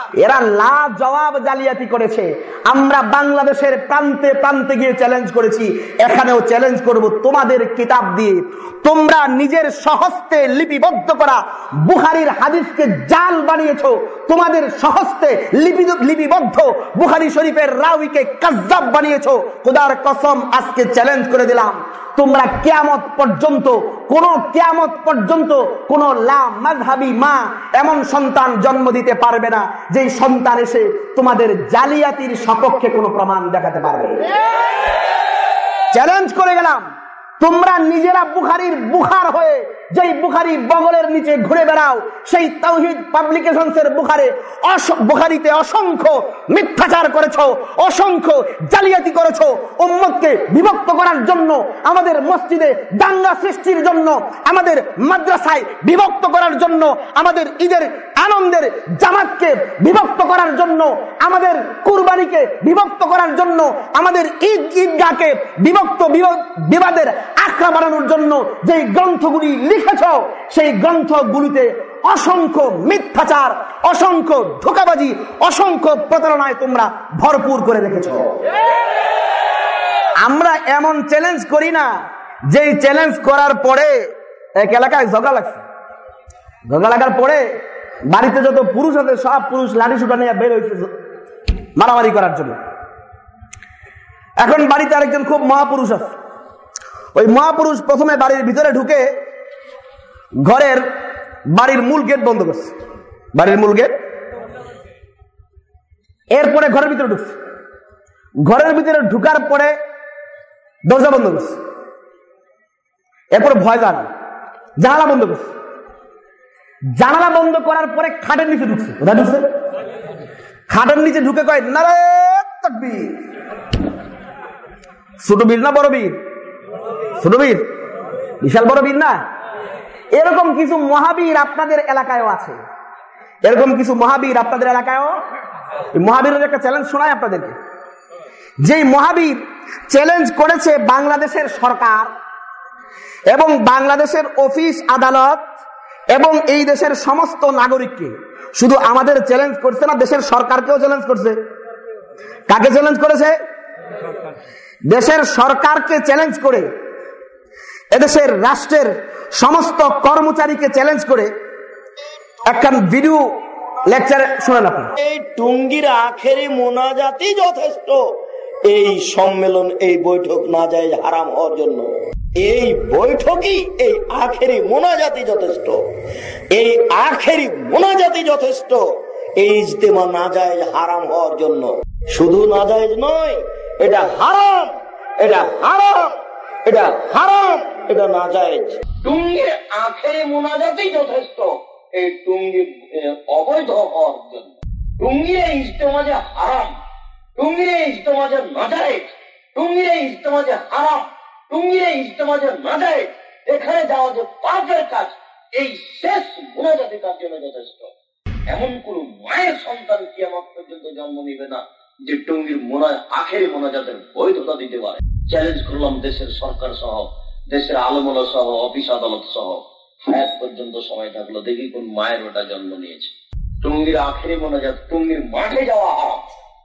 এরা লাজবাব জালিয়াতি করেছে। আমরা বাংলাদেশের প্রান্তে প্রান্তে গিয়ে চ্যালেঞ্জ করেছি, এখানেও চ্যালেঞ্জ করব তোমাদের কিতাব দিয়ে। তোমরা নিজের স্বহস্তে লিপিবদ্ধ করা বুখারীর হাদিসকে জাল বানিয়েছো, তোমাদের স্বহস্তে লিপিবদ্ধ বুখারী শরীফের রাউইকে কাযযাব বানিয়েছো। খোদার কসম আজকে চ্যালেঞ্জ করে দিলাম, তোমরা কিয়ামত পর্যন্ত কোন কিয়ামত পর্যন্ত কোন লা মাযহাবী মা এমন সন্তান জন্ম দিতে পারবে না যেই সন্তান এসে তোমাদের জালিয়াতির সপক্ষে কোনো প্রমাণ দেখাতে পারবে। চ্যালেঞ্জ করে গেলাম, তোমরা নিজেরা বুখারীর বুখার হয়ে যেই বুখারী বগলের নিচে ঘুরে বেড়াও, সেই তাওহীদ পাবলিকেশনসের বুখারে বুখারীতে অসংখ্য মিথ্যাচার করেছো, অসংখ্য জালিয়াতি করেছো, উম্মতকে বিভক্ত করার জন্য, আমাদের মসজিদে দাঙ্গা সৃষ্টির জন্য, আমাদের মাদ্রাসায় বিভক্ত করার জন্য, আমাদের ঈদের আনন্দের জামাতকে বিভক্ত করার জন্য, আমাদের কুরবানিকে বিভক্ত করার জন্য, আমাদের ঈদ ঈদগাহকে বিভক্ত বিবাদের আখড়া বানানোর জন্য যেই গ্রন্থগুলি লিখেছ, সেই গ্রন্থগুলিতে অসংখ্য মিথ্যাচার, অসংখ্য ধোঁকাবাজি, অসংখ্য প্রতারণায় তোমরা ভরপুর করে রেখেছ। আমরা এমন চ্যালেঞ্জ করি না যেই চ্যালেঞ্জ করার পরে এক এলাকায় ঝগড়া লাগছে, ঝগড়া লাগার পরে বাড়িতে যত পুরুষ আছে সব পুরুষ লাঠি সুটা নিয়ে বের হয়েছে মারামারি করার জন্য। এখন বাড়িতে আরেকজন খুব মহাপুরুষ আছে, ওই মহাপুরুষ প্রথমে বাড়ির ভিতরে ঢুকে ঘরের বাড়ির মূল গেট বন্ধ করছে, বাড়ির মূল গেট, এরপরে ঘরের ভিতরে ঢুকছে, ঘরের ভিতরে ঢুকার পরে দরজা বন্ধ করছে, এরপরে ভয় জানা জানালা বন্ধ করছে, জানালা বন্ধ করার পরে খাটের নিচে ঢুকছে, কোথায় ঢুকছে? খাটের নিচে ঢুকে কয় নারায়ে তাকবীর। ছোট বীর না বড় বীর? ছোট বীর, বিশাল বড় বীর না? এরকম কিছু মহাবীর আপনাদের এলাকায়ও আছে, এরকম কিছু মহাবীর আপনাদের এলাকায়ও। মহাবীরের একটা চ্যালেঞ্জ শোনায় আপনাদেরকে। যেই মহাবীর চ্যালেঞ্জ করেছে বাংলাদেশের সরকার এবং বাংলাদেশের অফিস আদালত এবং এই দেশের সমস্ত নাগরিককে, শুধু আমাদের চ্যালেঞ্জ করছে না, দেশের সরকারকেও চ্যালেঞ্জ করছে। কাকে চ্যালেঞ্জ করেছে? দেশের সরকারকে চ্যালেঞ্জ করে, এদেশের রাষ্ট্রের সমস্ত কর্মচারীকে চ্যালেঞ্জ করে একখান ভিডিও লেকচারে শুনেন আপনি। এই টুঙ্গির আখেরি মোনাজাতই যথেষ্ট এই সম্মেলন, এই বৈঠক না যায় হারাম হওয়ার জন্য। এই বৈঠকই, এই আখেরি মোনাজাতই যথেষ্ট, এই আখেরি মোনাজাতই যথেষ্ট এই ইজতেমা না যায় হারাম হওয়ার জন্য। শুধু না যায় নয়, এটা হারাম, এটা হারাম, এটা হারাম, এটা না যায়। টুঙ্গির আখেরি মোনাজাতই যথেষ্ট এই টুঙ্গি অবৈধ হওয়ার জন্য। টুঙ্গির ইজতেমা যে হারাম, টুঙ্গির ইজতেমা যে না যায়, টুঙ্গির ইজতেমা যে হারাম, টুঙ্গির ইজতেমা যে না যায়, এখানে যাওয়া যে পাপের কাজ, এই শেষ মোনাজাতি তার জন্য যথেষ্ট। এমন কোন মায়ের সন্তান কিয়ামত পর্যন্ত জন্ম নিবে না যে টুঙ্গির মোনা আখেরি মোনাজাতের বৈধতা দিতে পারে। চ্যালেঞ্জ করলাম দেশের সরকার সহ, দেশের আলমোলা সহ, অফিস আদালত সহ, হায়াত পর্যন্ত সময় থাকলো, দেখি কোন মায়ের ওটা জন্ম নিয়েছে। টুঙ্গির আখেরি মোনাজাত, টুঙ্গির মাঠে যাওয়া হারাম।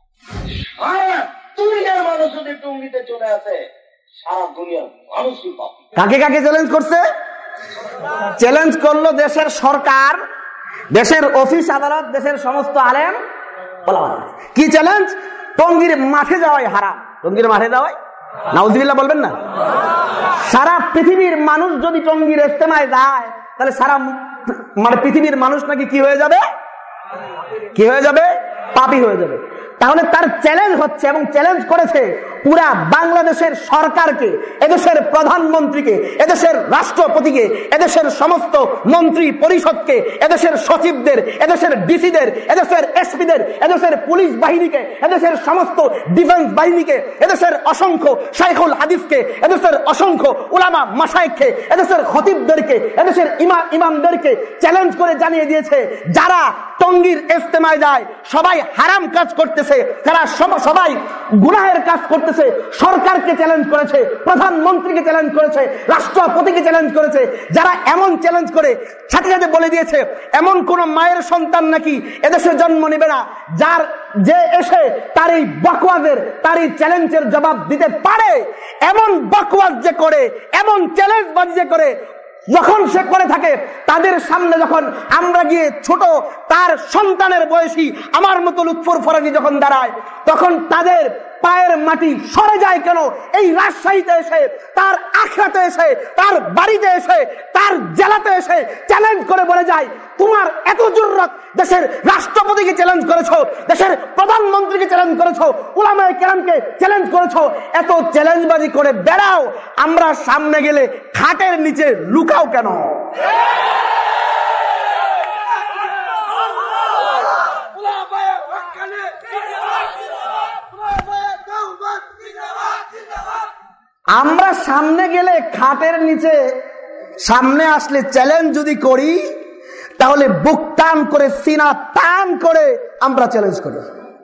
সারা দুনিয়ার মানুষ যদি টুঙ্গিতে চলে আসে, সারা দুনিয়ার মানুষই পাপী। কাকে কাকে চ্যালেঞ্জ করছে? চ্যালেঞ্জ করলো দেশের সরকার, দেশের অফিস আদালত, দেশের সমস্ত আলেম ওলামা। কি চ্যালেঞ্জ? টঙ্গীর মাঠে যাওয়াই হারাম। টঙ্গীর মাঠে যাওয়াই নাউজুবিল্লাহ বলবেন না? সারা পৃথিবীর মানুষ যদি টঙ্গীর ইজতেমায় যায়, তাহলে সারা মানে পৃথিবীর মানুষ নাকি কি হয়ে যাবে? কি হয়ে যাবে? পাপী হয়ে যাবে। তাহলে তার চ্যালেঞ্জ হচ্ছে এবং চ্যালেঞ্জ করেছে পুরা বাংলাদেশের সরকারকে, এদেশের প্রধানমন্ত্রীকে, এদেশের রাষ্ট্রপতিকে, এদেশের সমস্ত মন্ত্রী পরিষদকে, এদেশের সচিবদের, এদেশের ডিসিদের, এদেশের এসপিদের, এদেশের পুলিশ বাহিনীকে, এদেশের সমস্ত ডিফেন্স বাহিনীকে, এদেশের অসংখ্য শাইখুল হাদিসকে, এদেশের অসংখ্য উলামা মাশায়েখকে, এদেশের খতিবদেরকে, এদেশের ইমাম ইমামদেরকে চ্যালেঞ্জ করে জানিয়ে দিয়েছে, যারা টঙ্গীর ইজতেমায় যায়, সবাই হারাম কাজ করতেছে, তারা সবাই গুনাহের কাজ করতেছে, সরকারকে চ্যালেঞ্জ করেছে, প্রধানমন্ত্রীকে চ্যালেঞ্জ করেছে, রাষ্ট্রপতিকে চ্যালেঞ্জ করেছে। যারা এমন চ্যালেঞ্জ করে সাথে সাথে বলে দিয়েছে এমন কোন মায়ের সন্তান নাকি এদেশে জন্ম নেবে না যার যে এসে তার এই বকওয়াজের তার এই চ্যালেঞ্জের জবাব দিতে পারে। এমন বকওয়াজ যে করে, এমন চ্যালেঞ্জ বাজি যে করে, যখন সে করে থাকে তাদের সামনে যখন আমরা গিয়ে ছোট তার সন্তানের বয়সী আমার মতো লুৎফর ফরাজি যখন দাঁড়ায়, তখন তাদের পায়ের মাটি সরে যায় কেন? এই রাজশাহীতে এসে, তার আখড়াতে এসে, তার বাড়িতে এসে, তার জেলাতে এসে চ্যালেঞ্জ করে বলে যায়, তোমার এত জুররত, দেশের রাষ্ট্রপতিকে চ্যালেঞ্জ করেছো, দেশের প্রধানমন্ত্রীকে চ্যালেঞ্জ করেছো, উলামায়ে কেরামকে চ্যালেঞ্জ করেছো, এত চ্যালেঞ্জবাজি করে বেড়াও, আমরা সামনে গেলে খাটের নিচে লুকাও কেন? আমরা সামনে গেলে খাটের নিচে, সামনে আসলে চ্যালেঞ্জ যদি করি তাহলে বুক টান করে, সিনা টান করে আমরা চ্যালেঞ্জ করি।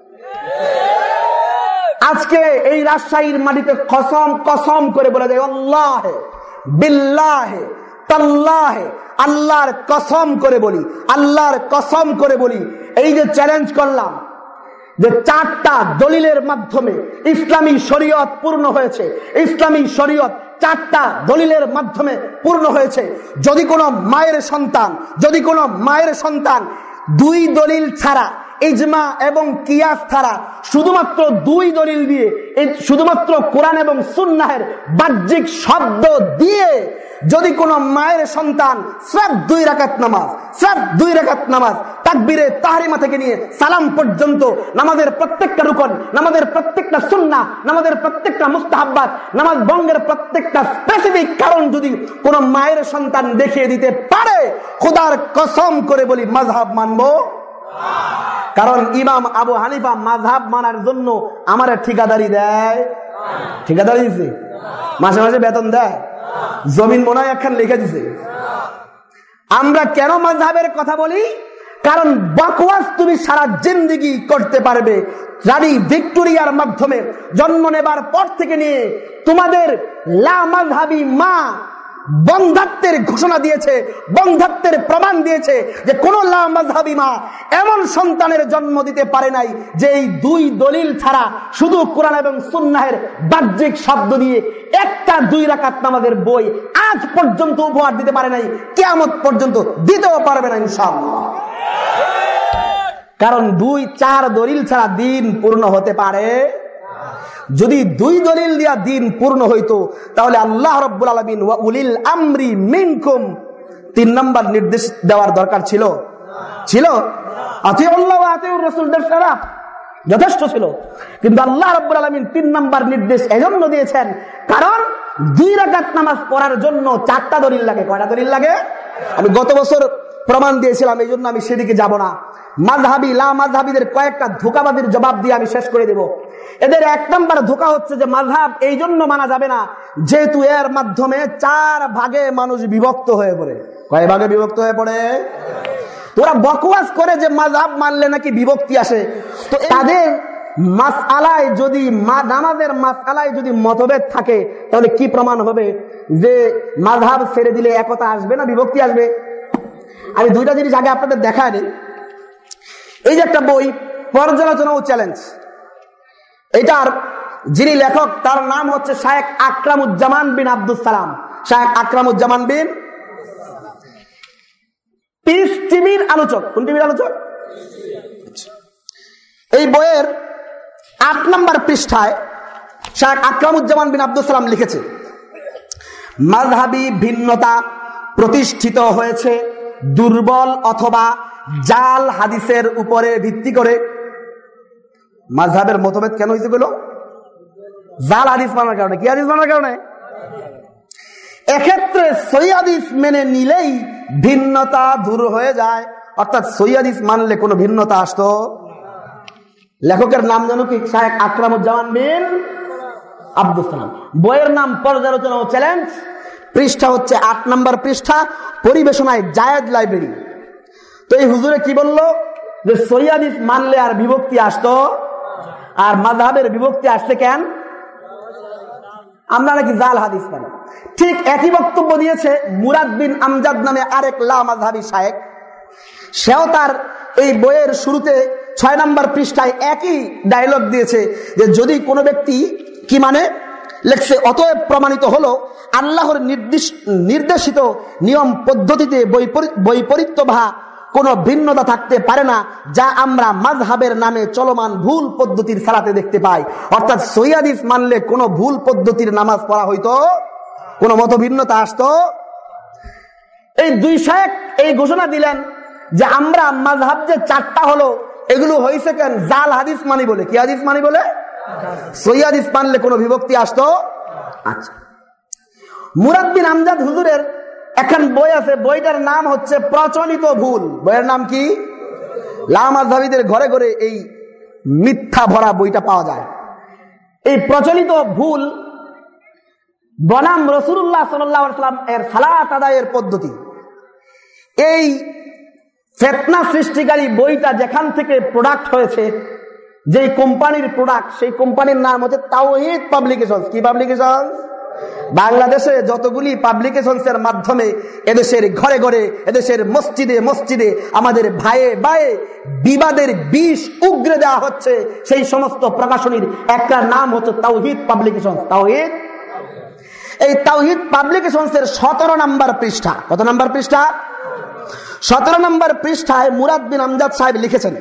আজকে এই রাজশাহীর মাটিতে কসম কসম করে বলে যায়, আল্লাহে বিল্লাহে তাল্লাহে, আল্লাহর কসম করে বলি, আল্লাহর কসম করে বলি, এই যে চ্যালেঞ্জ করলাম যে চারটা দলিলের মাধ্যমে ইসলামী শরীয়ত পূর্ণ হয়েছে, ইসলামী শরীয়ত চারটা দলিলের মাধ্যমে পূর্ণ হয়েছে। যদি কোনো মায়ের সন্তান, যদি কোনো মায়ের সন্তান দুই দলিল ছাড়া, ইজমা এবং কিয়াস ছাড়া, শুধুমাত্র দুই দলিল দিয়ে, শুধুমাত্র কোরআন এবং সুন্নাহের বাহ্যিক শব্দ দিয়ে যদি কোনো মায়ের সন্তান সব দুই রাকাত নামাজ, সব দুই রাকাত নামাজ, তাকবীরে তাহরিমা থেকে নিয়ে সালাম পর্যন্ত, নামাজের প্রত্যেকটা রুকন, নামাজের প্রত্যেকটা সুন্নাহ, নামাজের প্রত্যেকটা মুস্তাহাব্বাত, নামাজ ভঙ্গের প্রত্যেকটা স্পেসিফিক কারণ যদি কোনো মায়ের সন্তান দেখিয়ে দিতে পারে, খোদার কসম করে বলি মাযহাব মানবো। কারণ ইমাম আবু হানিফা মাযহাব মানার জন্য আমার ঠিকাদারি দেয়, ঠিকাদারি দিছে, মাসে মাসে বেতন দেয়, জমিন মনে হয় একখান লিখে দিছে। আমরা কেন মাযহাবের কথা বলি? কারণ বকওয়াজ তুমি সারা জিন্দেগি করতে পারবে। রানী ভিক্টোরিয়ার মাধ্যমে জন্ম নেবার পর থেকে নিয়ে তোমাদের লা মাযহাবী মা বন্ধাত্বের ঘোষণা দিয়েছে, বন্ধাত্বের প্রমাণ দিয়েছে যে কোন লা মাযহাবী মা এমন সন্তানের জন্ম দিতে পারে নাই যে এই দুই দলিল ছাড়া শুধু কোরআন এবং সুন্নাহের বাহ্যিক শব্দ দিয়ে একটা দুই রাকাত নামাজের বই আজ পর্যন্ত উপহার দিতে পারে নাই, কিয়ামত পর্যন্ত দিতেও পারবে না ইনশাআল্লাহ। কারণ দুই চার দলিল ছাড়া দিন পূর্ণ হতে পারে। যদি দুই দলিল দিয়া দিন পূর্ণ হইতো তাহলে আল্লাহ রাব্বুল আলামিন ওয়া উলিল আমরি মিনকুম তিন নাম্বার নির্দেশ দেওয়ার দরকার ছিল ছিল আতিউল্লাহ ওয়া আতিউর রাসূলদের সারা যথেষ্ট ছিল। কিন্তু আল্লাহ রাব্বুল আলামিন তিন নাম্বার নির্দেশ এজন্য দিয়েছেন কারণ দুই রাকাত নামাজ পড়ার জন্য চারটা দলিল লাগে। কয়টা দলিল লাগে? আমি গত বছর প্রমাণ দিয়েছিলাম, এই জন্য আমি সেদিকে যাব না। মাযহাবী লা মাযহাবীদের কয়েকটা ধোঁকাবাজির জবাব দিয়ে আমি শেষ করে দেব। এদের এক নম্বর ধোঁকা হচ্ছে যে মাযহাব এই জন্য মানা যাবে না যেহেতু এর মাধ্যমে চার ভাগে মানুষ বিভক্ত হয়ে পড়ে। কয় ভাগে বিভক্ত হয়ে পড়ে? তোরা বকওয়াজ করে যে মাযহাব মানলে নাকি বিভক্তি আসে। তো তাদের মাসআলায় যদি নামাজের মাসআলায় যদি মতভেদ থাকে তাহলে কি প্রমাণ হবে যে মাযহাব ছেড়ে দিলে একতা আসবে না বিভক্তি আসবে? আমি দুইটা জিনিস আগে আপনাদের দেখায় দিই। এই যে একটা বই পর্যালোচনা ও চ্যালেঞ্জ, এটার যিনি লেখক তার নাম হচ্ছে শায়েখ আকরামুজ্জামান বিন আব্দুস সালাম। শায়েখ আকরামুজ্জামান বিন পিস টিভির আলোচক। কোন টিভির আলোচক? এই বইয়ের আট নম্বর পৃষ্ঠায় শায়েখ আকরামুজ্জামান বিন আব্দুস সালাম লিখেছে, মাযহাবী ভিন্নতা প্রতিষ্ঠিত হয়েছে দুর্বল অথবা জাল হাদিসের উপরে ভিত্তি করে। মাযহাবের মতভেদ কেন হয়েছে বলো? জাল হাদিস মানার কারণে। কি হাদিস মানার কারণে? এক্ষেত্রে সহিহ হাদিস মেনে নিলেই ভিন্নতা দূর হয়ে যায়, অর্থাৎ সহিহ হাদিস মানলে কোনো ভিন্নতা আসতো। লেখকের নাম জানো কি? শায়েখ আকরামুজ্জামান বিন আব্দুস সালাম। বইয়ের নাম পর্যালোচনা ও চ্যালেঞ্জ, পৃষ্ঠা হচ্ছে আট নম্বর পৃষ্ঠা, পরিবেশনায় জায়েদ লাইব্রেরি। তো এই হুজুরে কি বললো? যে সহিহ হাদিস মানলে আর বিভক্তি আসতো, আর মাযহাবের বিভক্তি আসছে কেন? আমরা নাকি জাল হাদিস মানে। ঠিক একই বক্তব্য দিয়েছে মুরাদ বিন আমজাদ নামে আরেক লা মাযহাবী শায়েখ। সেও তার এই বইয়ের শুরুতে ছয় নম্বর পৃষ্ঠায় একই ডায়লগ দিয়েছে যে যদি কোনো ব্যক্তি কি মানে লেখছে, অতএব প্রমাণিত হলো আল্লাহর নির্দেশ নির্দেশিত নিয়ম পদ্ধতিতে বৈপরীত্য বা কোনো ভিন্নতা থাকতে পারে না, যা আমরা মাযহাবের নামে চলমান ভুল পদ্ধতির সালাতে দেখতে পাই। অর্থাৎ সহিহ হাদিস মানলে কোনো ভুল পদ্ধতির নামাজ পড়া হইতো, কোনো মত ভিন্নতা আসতো। এই দুই শায়েখ এই ঘোষণা দিলেন যে আমরা মাযহাব যে চারটা হলো এগুলো হয়েছে কেন? জাল হাদিস মানি বলে। কি হাদিস মানি বলে? সহিহ হাদিস মানলে কোনো বিভক্তি আসতো। আচ্ছা, মুরাদ বিন আমজাদ হুজুরের এখন বই আছে, বইটার নাম হচ্ছে প্রচলিত ভুল। বইয়ের নাম কি? লা মাযহাবীদের ঘরে ঘরে এই মিথ্যা ভরা বইটা পাওয়া যায়। এই প্রচলিত ভুল বনাম রাসূলুল্লাহ সাল্লাল্লাহু আলাইহি ওয়াসাল্লাম এর সালাত আদায়ের পদ্ধতি, এই ফিতনা সৃষ্টিকারী বইটা যেখান থেকে প্রোডাক্ট হয়েছে, যেই কোম্পানির প্রোডাক্ট, সেই কোম্পানির নাম হচ্ছে তাওহীদ পাবলিকেশনস। কি পাবলিকেশনস? বাংলাদেশে যতগুলি পাবলিকেশনস এর মাধ্যমে এদেশের ঘরে ঘরে, এদেশের মসজিদে মসজিদে আমাদের ভাইয়ে ভাইয়ে বিবাদের বিষ উগরে দেওয়া হচ্ছে, সেই সমস্ত প্রকাশনীর একটা নাম হচ্ছে তাওহীদ পাবলিকেশনস। তাওহীদ এই তাওহীদ পাবলিকেশনস এর সতেরো নম্বর পৃষ্ঠা। কত নম্বর পৃষ্ঠা? সতেরো নম্বর পৃষ্ঠায় মুরাদ বিন আমজাদ সাহেব লিখেছেন,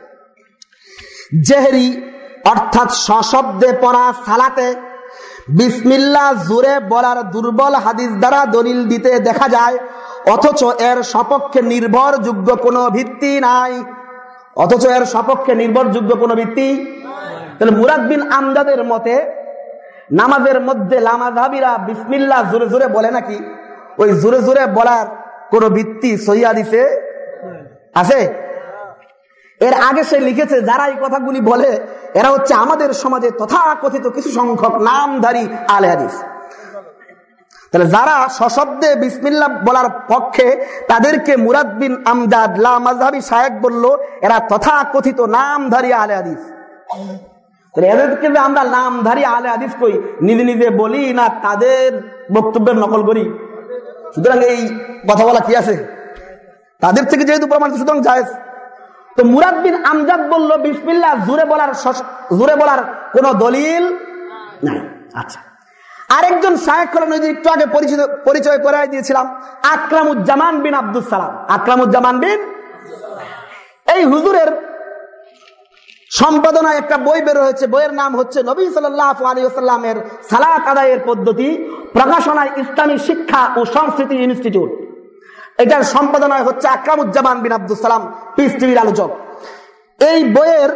জেহরি অর্থাৎ সশব্দে পড়া সালাতে বিসমিল্লাহ জোরে বলার দুর্বল হাদিস দ্বারা দলিল দিতে দেখা যায়, অথচ এর সপক্ষে নির্ভরযোগ্য কোনো ভিত্তি নাই। অথচ এর সপক্ষে নির্ভরযোগ্য কোনো ভিত্তি। তাহলে মুরাদ বিন আমজাদের মতে নামাজের মধ্যে লা মাযহাবীরা বিসমিল্লাহ জোরে জোরে বলে নাকি? ওই জোরে জোরে বলার কোন ভিত্তি সহিহ হাদিসে আছে? এর আগে সে লিখেছে যারা এই কথাগুলি বলে এরা হচ্ছে আমাদের সমাজে তথাকথিত কিছু সংখ্যক নামধারী আলে হাদিস। তাহলে যারা সশব্দে বিসমিল্লাহ বলার পক্ষে তাদেরকে মুরাদ বিন আমজাদ লা মাযহাবী শায়েখ বলল এরা তথাকথিত নামধারী আলে হাদিস। তাহলে এদেরকে যে আমরা নামধারী আলে হাদিস কই, নিজে নিজে বলি না তাদের বক্তব্যের নকল করি? সুতরাং এই কথা বলা কি আছে? তাদের থেকে যেহেতু প্রমাণিত সুতরাং জায়েজ। তো মুরাদ বিন আমজাদ বলল বিসমিল্লাহ জোরে বলার জোরে বলার কোন দলিল নাই। আচ্ছা, আরেকজন শায়েখ হলেন ওই যে একটু আগে পরিচিত পরিচয় করাই দিয়েছিলাম, আকরামুজ্জামান বিন আব্দুস সালাম। আকরামুজ্জামান বিন, এই হুজুরের সম্পাদনায় একটা বই বের হয়েছে, বইয়ের নাম হচ্ছে নবী সাল্লাল্লাহু আলাইহি ওয়াসাল্লামের সালাত আদায়ের পদ্ধতি, প্রকাশনায় ইসলামী শিক্ষা ও সংস্কৃতি ইনস্টিটিউট। এটার সম্পাদনায় হচ্ছে আকরামুজ্জামান বিন আব্দুস সালাম, পিস টিভির আলোচক। এই বইয়ের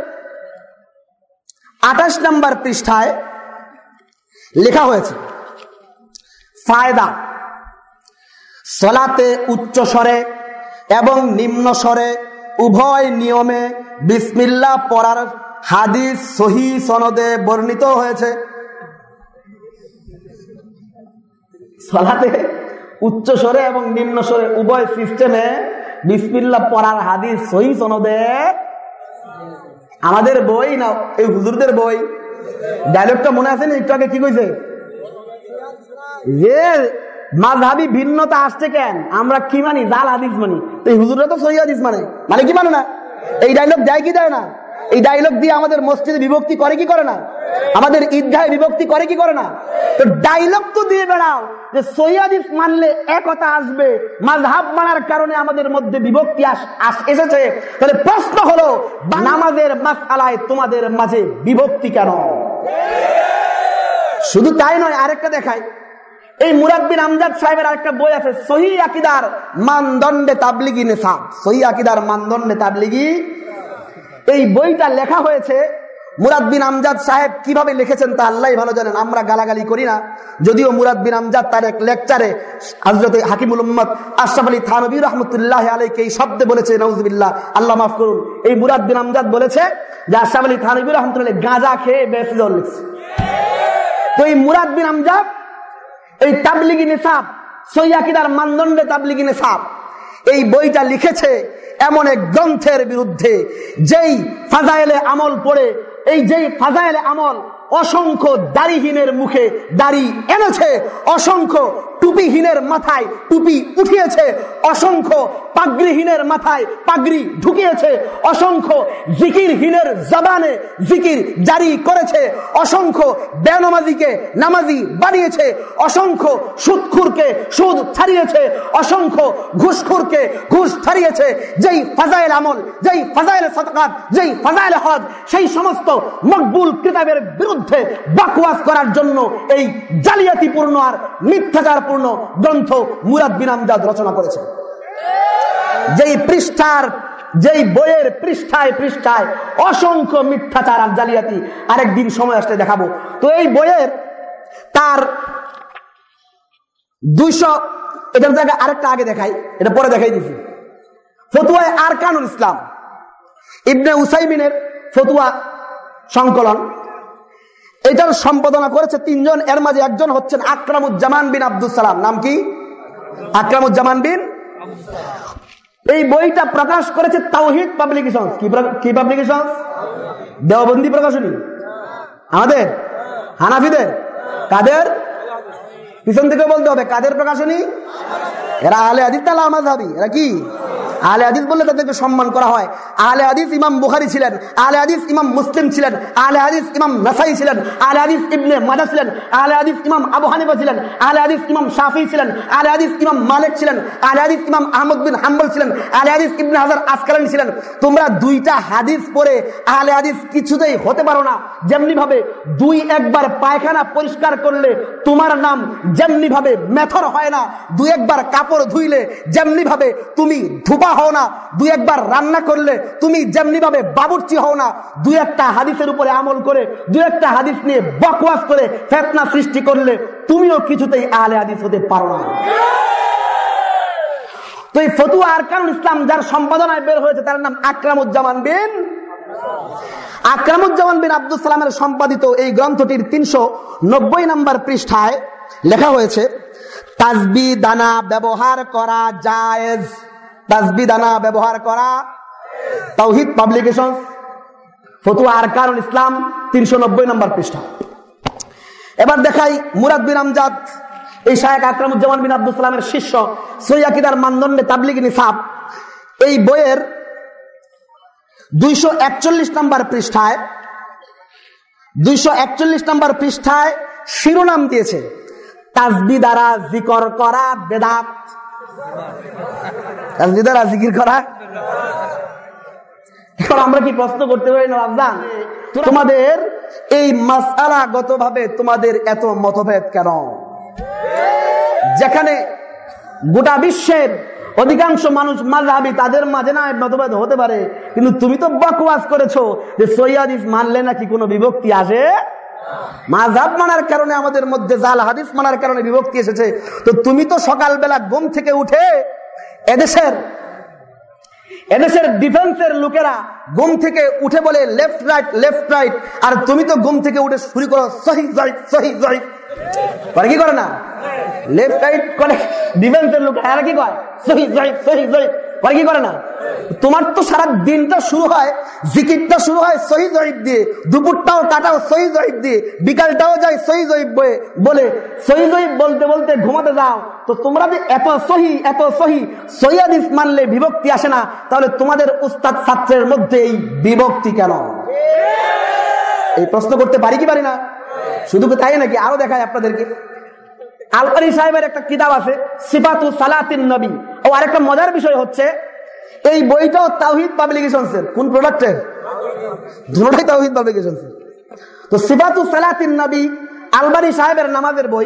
আঠাশ নম্বর পৃষ্ঠায় লেখা হয়েছে, ফায়দা, সলাতে উচ্চ স্বরে এবং নিম্ন স্বরে উভয় নিয়মে বিসমিল্লাহ পড়ার হাদিস সহিহ সনদে বর্ণিত হয়েছে। সলাতে উচ্চ স্বরে এবং নিম্ন স্বরে উভয় সিস্টেমে বিসমিল্লাহ পড়ার হাদিস সহিহ সনদে। আমাদের বই না এই হুজুরদের বই? ডায়লগটা মনে আছে না? একটু আগে কি কইছে যে মাযহাবী ভিন্নতা আসছে কেন? আমরা কি মানি? জাল হাদিস মানি। তো এই হুজুররা তো সহিহ হাদিস মানে, মানে কি মানে না? এই ডায়লগ যায় কি যায় না? এই ডায়লগ দিয়ে আমাদের মসজিদে বিভক্তি করে কি করে না? আমাদের ঈদগাহে বিভক্তি করে কি করে না? তো ডায়লগ তো দিয়ে বেড়াও যে সহিহ হাদিস মানলে একতা আসবে, মাযহাব মানার কারণে আমাদের মধ্যে বিভক্তি এসেছে। তাহলে প্রশ্ন হলো, নামাজের মাসআলায় তোমাদের মাঝে বিভক্তি কেন? শুধু তাই নয়, আরেকটা দেখাই। এই মুরাদ বিন আমজাদ সাহেবের আরেকটা বই আছে, সহিহ আকীদার মানদণ্ডে তাবলিগি নিসাব। সহিহ আকীদার মানদণ্ডে তাবলিগি, এই বইটা লেখা হয়েছে। মুরাদ বিন আমজাদ সাহেব কিভাবে লিখেছেন তা আল্লাহই ভালো জানেন, আমরা গালাগালি করি না। যদিও মুরাদ বিন আমজাদ তার এক লেকচারে হযরত হাকিমুল উম্মত আশরাফ আলী থানভী রাহমাতুল্লাহি আলাইহি এই শব্দে বলেছে, নাউজুবিল্লাহ, আল্লাহ মাফ করুন। এই মুরাদ বিন আমজাদ বলেছে যে আশরাফ আলী থানভী রাহমাতুল্লাহি গাঁজা খেয়ে বেশি জল লিখছে। তো এই মুরাদ বিন আমজাদ এই তাবলিগি নিসাব, সহিহ আকীদার মানদণ্ডে তাবলিগি নিসাব, এই বইটা লিখেছে এমন এক গ্রন্থের বিরুদ্ধে, যেই ফাজাইলে আমল পড়ে, এই যেই ফাজাইলে আমল অসংখ্য দাড়িহীনের মুখে দাড়ি এনেছে, অসংখ্য টুপিহীনের মাথায় টুপি উঠিয়েছে, অসংখ্য পাগড়িহীনের মাথায় পাগড়ি ঢুকিয়েছে, অসংখ্য জিকিরহীনের জবানে জিকির জারি করেছে, অসংখ্য বেনামাজিকে নামাজি বানিয়েছে, অসংখ্য সুদখুরকে সুদ ছাড়িয়েছে, অসংখ্য ঘুষখোরকে ঘুষ ছাড়িয়েছে। যেই ফাজাইল আমল, যেই ফাজাইল সাদকাত, যেই ফাজাইল হজ, সেই সমস্ত মকবুল কিতাবের বিরুদ্ধে বকওয়াস করার জন্য এই জালিয়াতিপূর্ণ আর মিথ্যাচারপূর্ণ গ্রন্থ মুরাদ বিন আমজাদ রচনা করেছে। যেই পৃষ্ঠার, যেই বইয়ের পৃষ্ঠায় পৃষ্ঠায় অসংখ্য মিথ্যাচার আর জালিয়াতি, আরেকদিন সময় আসলে দেখাবো। তো এই বইয়ের তার দুইশো, এটার জায়গায় আরেকটা আগে দেখাই, এটা পরে দেখাই দিছি। ফতুয়ায়ে আরকানুল ইসলাম, ইবনে উসাইমিনের ফতুয়া সংকলন, এটার সম্পাদনা করেছে তিনজন। এর মাঝে একজন হচ্ছেন আকরামুজ্জামান বিন আব্দুল সালাম। নাম কি? আকরামুজ্জামান বিন। এই বইটা প্রকাশ করেছে তাওহীদ পাবলিকেশনস। কি পাবলিকেশনস? দেওবন্দি প্রকাশনী। আমাদের হানাফিদের। কাদের? পিছন থেকে বলতে হবে কাদের প্রকাশনী? এরা আহলে হাদিস না মাযহাবী? এরা কি আহলে হাদিস? বললে তাদেরকে সম্মান করা হয়। আহলে হাদিস ইমাম বুখারী ছিলেন, আহলে হাদিস ইমাম মুসলিম ছিলেন, আহলে হাদিস ইমাম নাসাই ছিলেন, আহলে হাদিস ইবনে মাজাহ ছিলেন, আহলে হাদিস ইমাম আবু হানিফা ছিলেন, আহলে হাদিস ইমাম শাফিঈ ছিলেন, আহলে হাদিস ইমাম মালিক ছিলেন, আহলে হাদিস ইমাম আহমদ বিন হাম্বল ছিলেন, আহলে হাদিস ইবনে হাজার আসকালানি ছিলেন। তোমরা দুইটা হাদিস পড়ে আহলে হাদিস কিছুতেই হতে পারো না। যেমনি ভাবে দুই একবার পায়খানা পরিষ্কার করলে তোমার নাম যেমনি ভাবে মেথর হয় না, দুই একবার কাপড় ধুইলে যেমনি ভাবে তুমি ধুপা হও না, দুই একবার রান্না করলে তুমি যেমনি ভাবে বাবুর্চি হও না, দুই একটা হাদিসের উপরে আমল করে, দুই একটা হাদিস নিয়ে বকওয়াস করে ফিতনা সৃষ্টি করলে তুমিও কিছুতেই আহলে হাদিস হতে পারো না। তো এই ফতুয়া আরকানুল ইসলাম যার সম্পাদনায় বের হয়েছে তার নাম আকরামুজ্জামান বিন আকরামুজ্জামান বিন আব্দুল সালামের সম্পাদিত এই গ্রন্থটির তিনশো নব্বই নম্বর পৃষ্ঠায় লেখা হয়েছে, তাসবিহ দানা ব্যবহার করা জায়েজ। তাসবিহ দানা ব্যবহার করা। তাওহীদ পাবলিকেশন, ফতুয়া আরকানুল ইসলাম, তিনশো নব্বই নম্বর পৃষ্ঠা। এবার দেখাই মুরাদ বিন আমজাদ, এই শায়েখ আকরামুজ্জামান বিন আব্দুল সালামের শিষ্য, সহিহ আকীদার মানদণ্ডে তাবলীগী নিসাব, এই বইয়ের দুইশো একচল্লিশ নম্বর পৃষ্ঠায় দুইশো একচল্লিশ নম্বর পৃষ্ঠায় শিরোনাম দিয়েছে তাসবিহ দ্বারা জিকির করা বেদাত। তাসবিহ দ্বারা জিকির করা। এখন আমরা কি প্রশ্ন করতে পারি না আফজান, তোমাদের এই মাসআলাগত ভাবে তোমাদের এত মতভেদ কেন? যেখানে গোটা বিশ্বের অধিকাংশ মানুষ মাযহাবী, তাদের মাঝে না মতভেদ হতে পারে, কিন্তু তুমি তো বকওয়াস করেছো যে সহিহ হাদিস মানলে নাকি কোনো বিভক্তি আসে। মাযহাব মানার কারণে আমাদের মধ্যে জাল হাদিস মানার কারণে বিভক্তি এসেছে। তো তুমি তো সকালবেলা ঘুম থেকে উঠে এদেশের এদেশের ডিফেন্সের লোকেরা ঘুম থেকে উঠে বলে লেফট রাইট লেফট রাইট, আর তুমি তো ঘুম থেকে উঠে শুরু করো সহিহ যায়েদ সহিহ যায়েদ। করে কি করে না? লেফট রাইট করে ডিফেন্সের লোক, এরা কি কয় সহিহ যায়েদ সহিহ যায়েদ। করে কি করে না? তোমার তো সারা দিনটা শুরু হয়, জিকিরটা শুরু হয় সহিহ যায়েদ দিয়ে, দুপুরটাও কাটাও সহিহ যায়েদ দিয়ে, বিকালটাও যায় সহিহ যায়েদ বলে, সহিহ যায়েদ বলতে বলতে ঘুমাতে যাও। তো তোমরা যে এত সহি এত সহি সহিহ হাদিস মানলে বিভক্তি আসে না, তাহলে তোমাদের উস্তাদ ছাত্রের মধ্যে এই বিভক্তি কেন? এই প্রশ্ন করতে পারি কি পারি না? শুধু তাই নাকি, আরো দেখায় আপনাদেরকে। আলকারী সাহেবের একটা কিতাব আছে সিফাতু সালাতিন নবী। ও আরেকটা মজার বিষয় হচ্ছে এই বইটাও তাওহীদ পাবলিকেশনসের। কোন প্রোডাক্টের? দুটোই তাওহীদ পাবলিকেশনসের। তো সিফাতু সালাতিন নবী আলবানী সাহেবের নামাজের বই,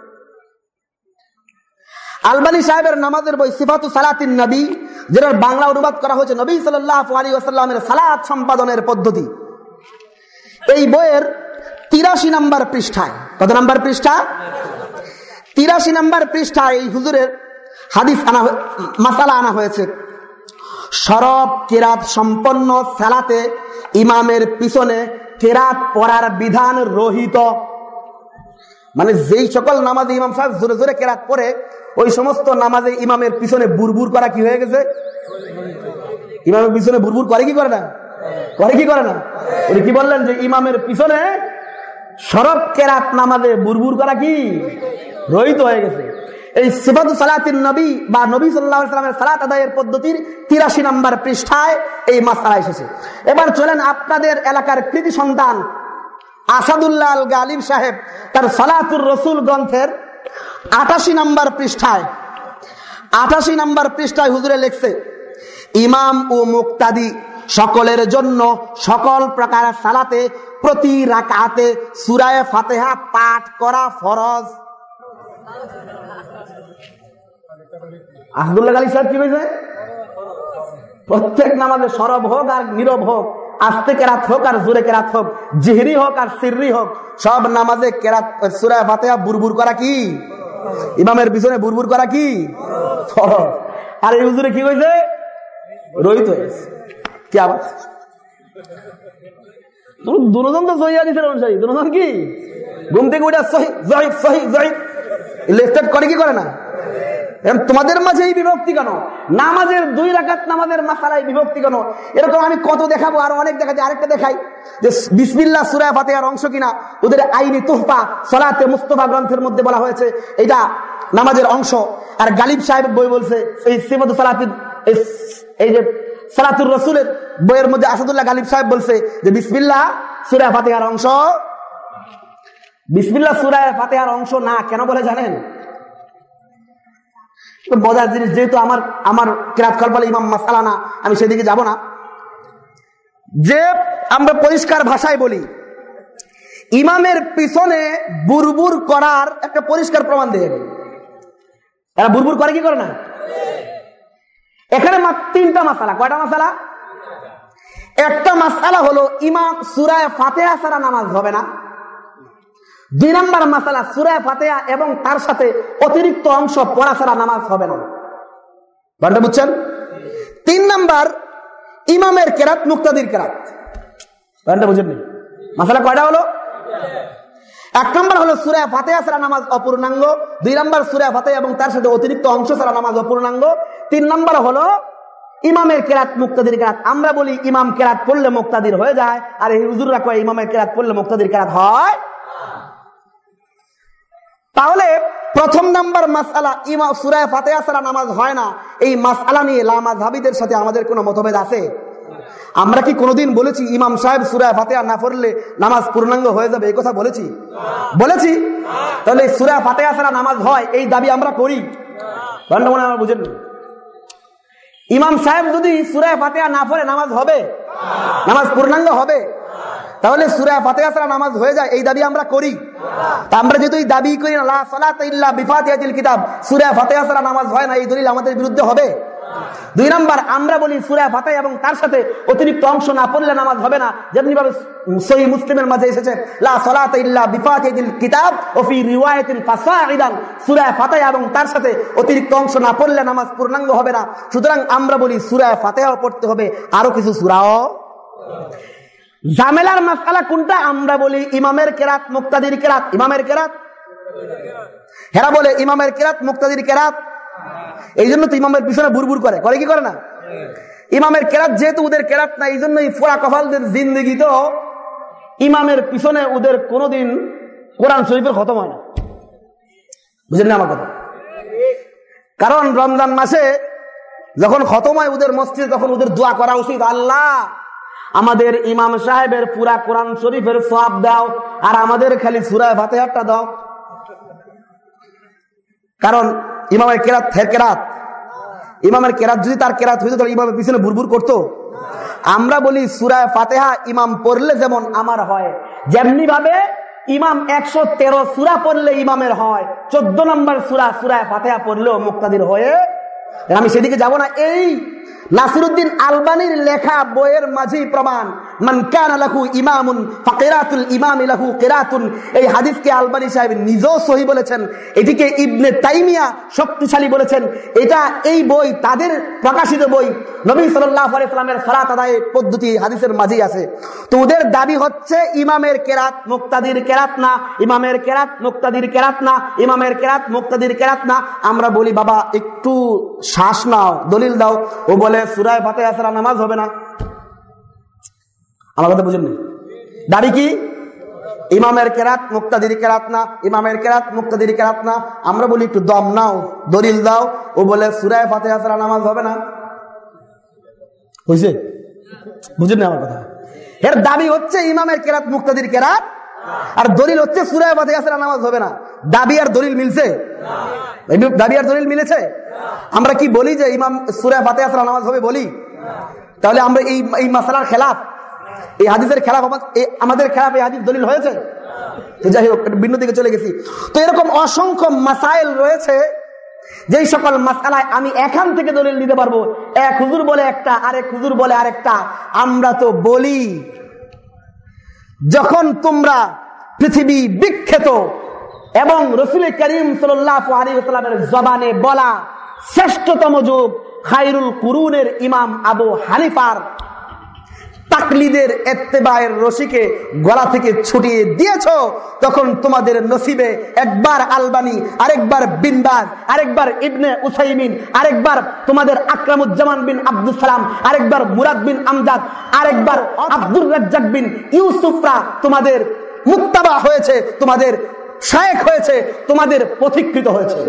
আলবানী সাহেবের নামাজের বই সিফাতু সালাতিন নবী, যেটার বাংলা অনুবাদ করা হয়েছে নবী সাল্লাল্লাহু আলাইহি ওয়াসাল্লামের সালাত সম্পাদনের পদ্ধতি। এই বইয়ের তিরাশি নম্বর পৃষ্ঠায়, কত নম্বর পৃষ্ঠা? তিরাশি নম্বর পৃষ্ঠায় এই হুজুরের হাদিস আনা মাসালা আনা হয়েছে। সরব কেরাত সম্পন্ন সালাতে ইমামের পিছনে কেরাত পড়ার বিধান রহিত। মানে যেই সকল নামাজে ইমাম সাহেব জোরে জোরে কেরাত পড়ে ওই সমস্ত নামাজে ইমামের পিছনে বুরবুর করা কি হয়ে গেছে? ইমামের পিছনে বুরবুর করে কি করে না? করে কি করে না? উনি কি বললেন যে ইমামের পিছনে সরব কেরাত নামাজে বুরবুর করা কি রহিত হয়ে গেছে। এই সিফাতু সালাতিন নবী বা নবী সাল্লাল্লাহু আলাইহি ওয়াসাল্লামের সালাত আদায়ের পদ্ধতির তিরাশি নম্বর পৃষ্ঠায় এই মাসআলা এসেছে। এবার চলেন আপনাদের এলাকার কৃতি সন্তান আসাদুল্লাহ আল গালিব সাহেব তার সালাতুর রসুল গ্রন্থের আটাশি নম্বর পৃষ্ঠায় আটাশি নম্বর পৃষ্ঠায় হুজুরে লিখছে, ইমাম ও মুক্তাদি সকলের জন্য সকল প্রকার সালাতে প্রতি রাকাতে সূরা ফাতিহা পাঠ করা ফরজ। আসাদুল্লাহ গালিব সাহেব কি বলেছে? প্রত্যেক নামাজে সরব হোক আর নীরব হোক, আস্তে কেরাত হোক আর জোরে কেরাত হোক, জিহরি হোক আর সিররি হোক, সব নামাজে কেরাত সূরা ফাতিহা বুরবুর করা কি, ইমামের পিছনে বুরবুর করা কি ফরজ। আর এই হুজুরে কি কইছে? রহিত হয়েছে। কি আবার তুমি দুজন তো সহিয়া দিছে অনুসারী, দুজন কি ঘুম থেকে উঠে সহি জয়ীফ সহি জয়ীফ লিস্টেড করে কি করে না? তোমাদের মাঝে এই বিভক্তি কেন? নামাজের দুই রাকাত নামাজের মাসালায় বিভক্তি কেন? এরকম আমি কত দেখাবো, আরো অনেক দেখাচ্ছি। আরেকটা দেখাই যে বিসমিল্লাহ সূরা ফাতিহার অংশ কিনা। ওদের আইনি তুহফা সালাতে মুস্তাফা গ্রন্থের মধ্যে বলা হয়েছে এটা নামাজের অংশ। আর গালিব সাহেব বই বলছে এই সিফাতু সালাতিন, এই যে সালাতুর রাসূলের বইয়ের মধ্যে আসাদুল্লাহ গালিব সাহেব বলছে যে বিসমিল্লাহ সূরা ফাতিহার অংশ। বিসমিল্লাহ সূরা ফাতিহার অংশ না, কেন বলে জানেন? মজার জিনিস, যেহেতু আমার আমার কিরাত করবালে ইমাম মাসালা না, আমি সেদিকে যাব না। যে আমরা পরিষ্কার ভাষায় বলি, ইমামের পিছনে বুরবুর করার একটা পরিষ্কার প্রমাণ দিয়ে এরা বুরবুর করে কি করে না? এখানে মাত্র তিনটা মাসালা। কয়টা মাসালা? একটা মাসালা হলো ইমাম সূরা ফাতিহা ছাড়া নামাজ হবে না। দুই নম্বর মাসালা সূরা ফাতিহা এবং তার সাথে অতিরিক্ত অংশ পড়া ছাড়া নামাজ হবে না। বারটা বুঝছেন? তিন নম্বর ইমামের কেরাত মুক্তাদির কেরাত। বারটা বুঝেননি? মাসালা কয়টা হলো? এক নম্বর হলো সূরা ফাতিহা ছাড়া নামাজ অপূর্ণাঙ্গ। দুই নম্বর সূরা ফাতিহা এবং তার সাথে অতিরিক্ত অংশ ছাড়া নামাজ অপূর্ণাঙ্গ। তিন নম্বর হলো ইমামের কেরাত মুক্তাদির কেরাত। আমরা বলি ইমাম কেরাত পড়লে মুক্তাদির হয়ে যায়, আর এই হুজুররা কয় ইমামের কেরাত পড়লে মুক্তাদির কেরাত হয়। তাহলে প্রথম নাম্বার মাসআলা ইমাম সূরা ফাতিহা ছাড়া নামাজ হয় না, এই মাসআলা নিয়ে লামাযহাবীদের সাথে আমাদের কোনো মতভেদ আছে? আমরা কি কোনোদিন বলেছি ইমাম সাহেব সূরা ফাতিহা না পড়লে নামাজ পূর্ণাঙ্গ হয়ে যাবে? এই কথা বলেছি? বলেছি। তাহলে সূরা ফাতিহা ছাড়া নামাজ হয় এই দাবি আমরা করি? মনে আমরা বুঝেন? ইমাম সাহেব যদি সূরা ফাতিহা না পড়ে নামাজ হবে? নামাজ পূর্ণাঙ্গ হবে? তাহলে সূরা ফাতিহা ছাড়া নামাজ হয়ে যায় এই দাবি আমরা করি? তা আমরা যেহেতু এই দাবি করি না, লা সালাতা ইল্লা বিফাতিহাতিল কিতাব, সূরা ফাতিহা ছাড়া নামাজ হয় না, এই দলিল আমাদের বিরুদ্ধে হবে। দুই নাম্বার, আমরা বলি সূরা ফাতিহা এবং তার সাথে অতিরিক্ত অংশ না পড়লে নামাজ হবে না, যেমনি ভাবে সহিহ মুসলিমের মাঝে এসেছে লা সালাতা ইল্লা বিফাতিহাতিল কিতাব ওয়া ফি রিওয়ায়াতিন ফাসাইদান, সূরা ফাতিহা এবং তার সাথে অতিরিক্ত অংশ না পড়লে নামাজ পূর্ণাঙ্গ হবে না। সুতরাং আমরা বলি সূরা ফাতিহাও পড়তে হবে, আরো কিছু সূরাও। ঝামেলার মাসআলা কোনটা? আমরা বলি ইমামের কেরাত মুক্তাদির কেরাত। ইমামের কেরাত, হেরা বলে ইমামের কেরাত মুক্তাদির কেরাত। এই জন্য তো ইমামের পিছনে বুরবুর করে, করে কি করে না? ইমামের কেরাত যেহেতু ওদের কেরাত না, এই জন্য ফোড়া কপালদের জিন্দেগি তো ইমামের পিছনে ওদের কোনোদিন কোরআন শরীফের খতম হয় না। বুঝলেন না আমার কথা? কারণ রমজান মাসে যখন খতম হয় ওদের মসজিদে, তখন ওদের দোয়া করা উচিত, আল্লাহ আমাদের ইমাম সাহেবের পুরা কোরআন শরীফের সওয়াব দাও, আর আমাদের খালি সূরা ফাতিহাটা দাও। কারণ ইমামের কেরাত ফের কেরাত, ইমামের কেরাত যদি তার কেরাত হইতো তাহলে ইমামের পিছনে বুরবুর করতো? আমরা বলি সূরা ফাতিহা ইমাম পড়লে যেমন আমার হয়, যেমনি ভাবে ইমাম একশো তেরো সূরা পড়লে ইমামের হয়, চোদ্দ নম্বর সূরা সূরা ফাতিহা পড়লেও মুক্তাদির হয়ে। আমি সেদিকে যাব না। এই নাসিরউদ্দিন আলবানীর লেখা বইয়ের মাঝেই প্রমাণ মান কানা লাহু ইমামুন ফাকিরাতুল ইমামি লাহু কিরাতুন। এই হাদিসকে আলবানী সাহেব নিজেও সহিহ বলেছেন, এটিকে ইবনে তাইমিয়া শক্তিশালী বলেছেন। এটা এই বই তাদের প্রকাশিত বই, নবী সাল্লাল্লাহু আলাইহি ওয়াসাল্লামের সালাত আদায়ের পদ্ধতি হাদিসের মাঝেই আছে। তো ওদের দাবি হচ্ছে ইমামের কেরাত মুক্তাদির কেরাত না, ইমামের কেরাত মুক্তাদির কেরাত না, ইমামের কেরাত মুক্তাদির কেরাত না। আমরা বলি বাবা একটু শ্বাস নাও, দলিল দাও। ও বলে সূরা ফাতিহা ছাড়া নামাজ হবে না। আমার কথা বুঝেননি? দাবি কি? ইমামের কেরাত মুক্তাদির কেরাত না, ইমামের কেরাত মুক্তাদির কেরাত না। আমরা বলি একটু দম নাও, দলিল দাও। ও বলে সূরা ফাতিহা ছাড়া নামাজ হবে না। বুঝছে? বুঝেননি আমার কথা? এর দাবি হচ্ছে ইমামের কেরাত মুক্তাদির কেরাত, আর দলিল হচ্ছে সূরা ফাতিহা ছাড়া নামাজ হবে না। দাবি আর দলিল মিলছে? দাবি আর দলিল মিলেছে? আমরা কি বলি যে ইমাম সূরা ফাতিহা ছাড়া নামাজ হবে বলি? তাহলে আমরা এই এই মাসআলার খেলাফ, এই হাদিসের খেলাফ, আমাদের খেলাফ এই হাদিস দলিল হয়েছে? তো যাই হোক, ভিন্ন দিকে চলে গেছি। তো এরকম অসংখ্য মাসাইল রয়েছে যেই সকল মাসআলায় আমি এখান থেকে দলিল দিতে পারবো। এক হুজুর বলে একটা, আরেক হুজুর বলে আরেকটা। আমরা তো বলি যখন তোমরা পৃথিবী বিখ্যাত এবং রাসূল করিম সাল্লাল্লাহু আলাইহি ওয়াসাল্লামের জবানে বলা শ্রেষ্ঠতম যুগ খায়রুল কুরুনের ইমাম আবু হানিফার তাকলিদের ইত্তেবায়ের রশিকে গলা থেকে ছুটিয়ে দিয়েছো, তখন তোমাদের নসিবে একবার আলবানী, আরেকবার বিন বাজ, আরেকবার ইবনে উসাইমিন, আরেকবার তোমাদের আকরামুজ্জামান বিন আব্দুল সালাম, আরেকবার মুরাদ বিন আমজাদ, আরেকবার আব্দুর রাজ্জাক বিন ইউসুফরা তোমাদের মুত্তাবা হয়েছে, তোমাদের শায়েখ হয়েছে, তোমাদের পথিকৃত হয়েছে।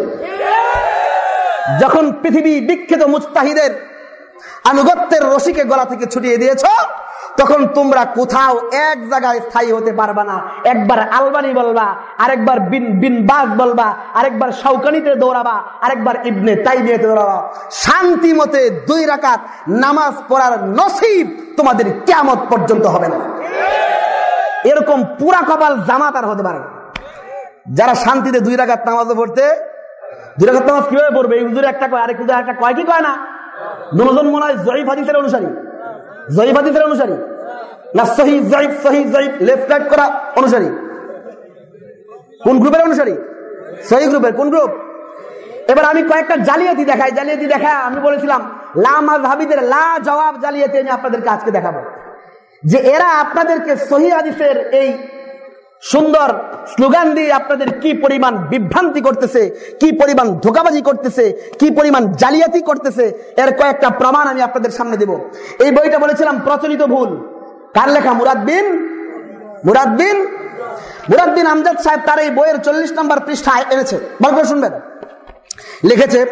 যখন পৃথিবী বিখ্যাত মুজতাহিদের আনুগত্যের রশিকে গলা থেকে ছুটিয়ে দিয়েছ, তখন তোমরা কোথাও এক জায়গায় স্থায়ী হতে পারবা না। একবার আলবানী বলবা, আরেকবার বিন বিন বাজ বলবা, আরেকবার শাওকানিতে দৌড়াবা, আরেকবার ইবনে তাইমিয়াতে দৌড়াবা। শান্তি মতে দুই রাকাত নামাজ পড়ার নসিব তোমাদের কিয়ামত পর্যন্ত হবে না। এরকম পুরা কপাল জামাত আর হতে পারে না। যারা শান্তিতে দুই রাকাত নামাজও পড়তে, দুই রাকাত নামাজ কিভাবে পড়বে? এই হুজুর একটা কয়, আরেক হুজুর একটা কয়, কি কয় না? দুজন মনে হয় জয়ীফ হাদিসের অনুসারী, জয়ীফ হাদিসের অনুসারী না সহিহ জয়ীফ, সহিহ জয়ীফ লেফট রাইট করা অনুসারী? কোন গ্রুপের অনুসারী? সহিহ গ্রুপের। কোন গ্রুপ? এবার আমি কয়েকটা জালিয়াতি দেখাই। জালিয়াতি দেখা আমি বলেছিলাম লা মাযহাবিদের লা জবাব জালিয়াতি আমি আপনাদেরকে আজকে দেখাবো, যে এরা আপনাদেরকে সহিহ হাদিসের এই সুন্দর স্লোগান দিয়ে আপনাদের কি পরিমাণ বিভ্রান্তি করতেছে, কি পরিমাণ ধোঁকাবাজি করতেছে, কি পরিমাণ জালিয়াতি করতেছে, এর কয়েকটা প্রমাণ আমি আপনাদের সামনে দেব। এই বইটা বলেছিলাম প্রচলিত ভুল। কার লেখা? মুরাদ বিন মুরাদ বিন মুরাদ বিন আমজাদ সাহেব তার এই বইয়ের চল্লিশ নম্বর পৃষ্ঠায় এনেছে। ভালো করে শুনবেন। লিখেছে,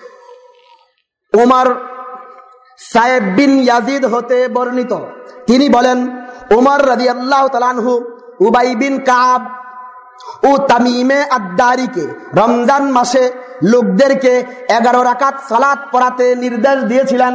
ওমর সাহেব বিন ইয়াজিদ হতে বর্ণিত, তিনি বলেন, ওমর রাদিয়াল্লাহু তাআলা আনহু উবাই বিন কাব ও তামিমে আদ-দারিকে রমজান মাসে লোকদেরকে এগারো রাকাত সালাত পড়াতে নির্দেশ দিয়েছিলেন।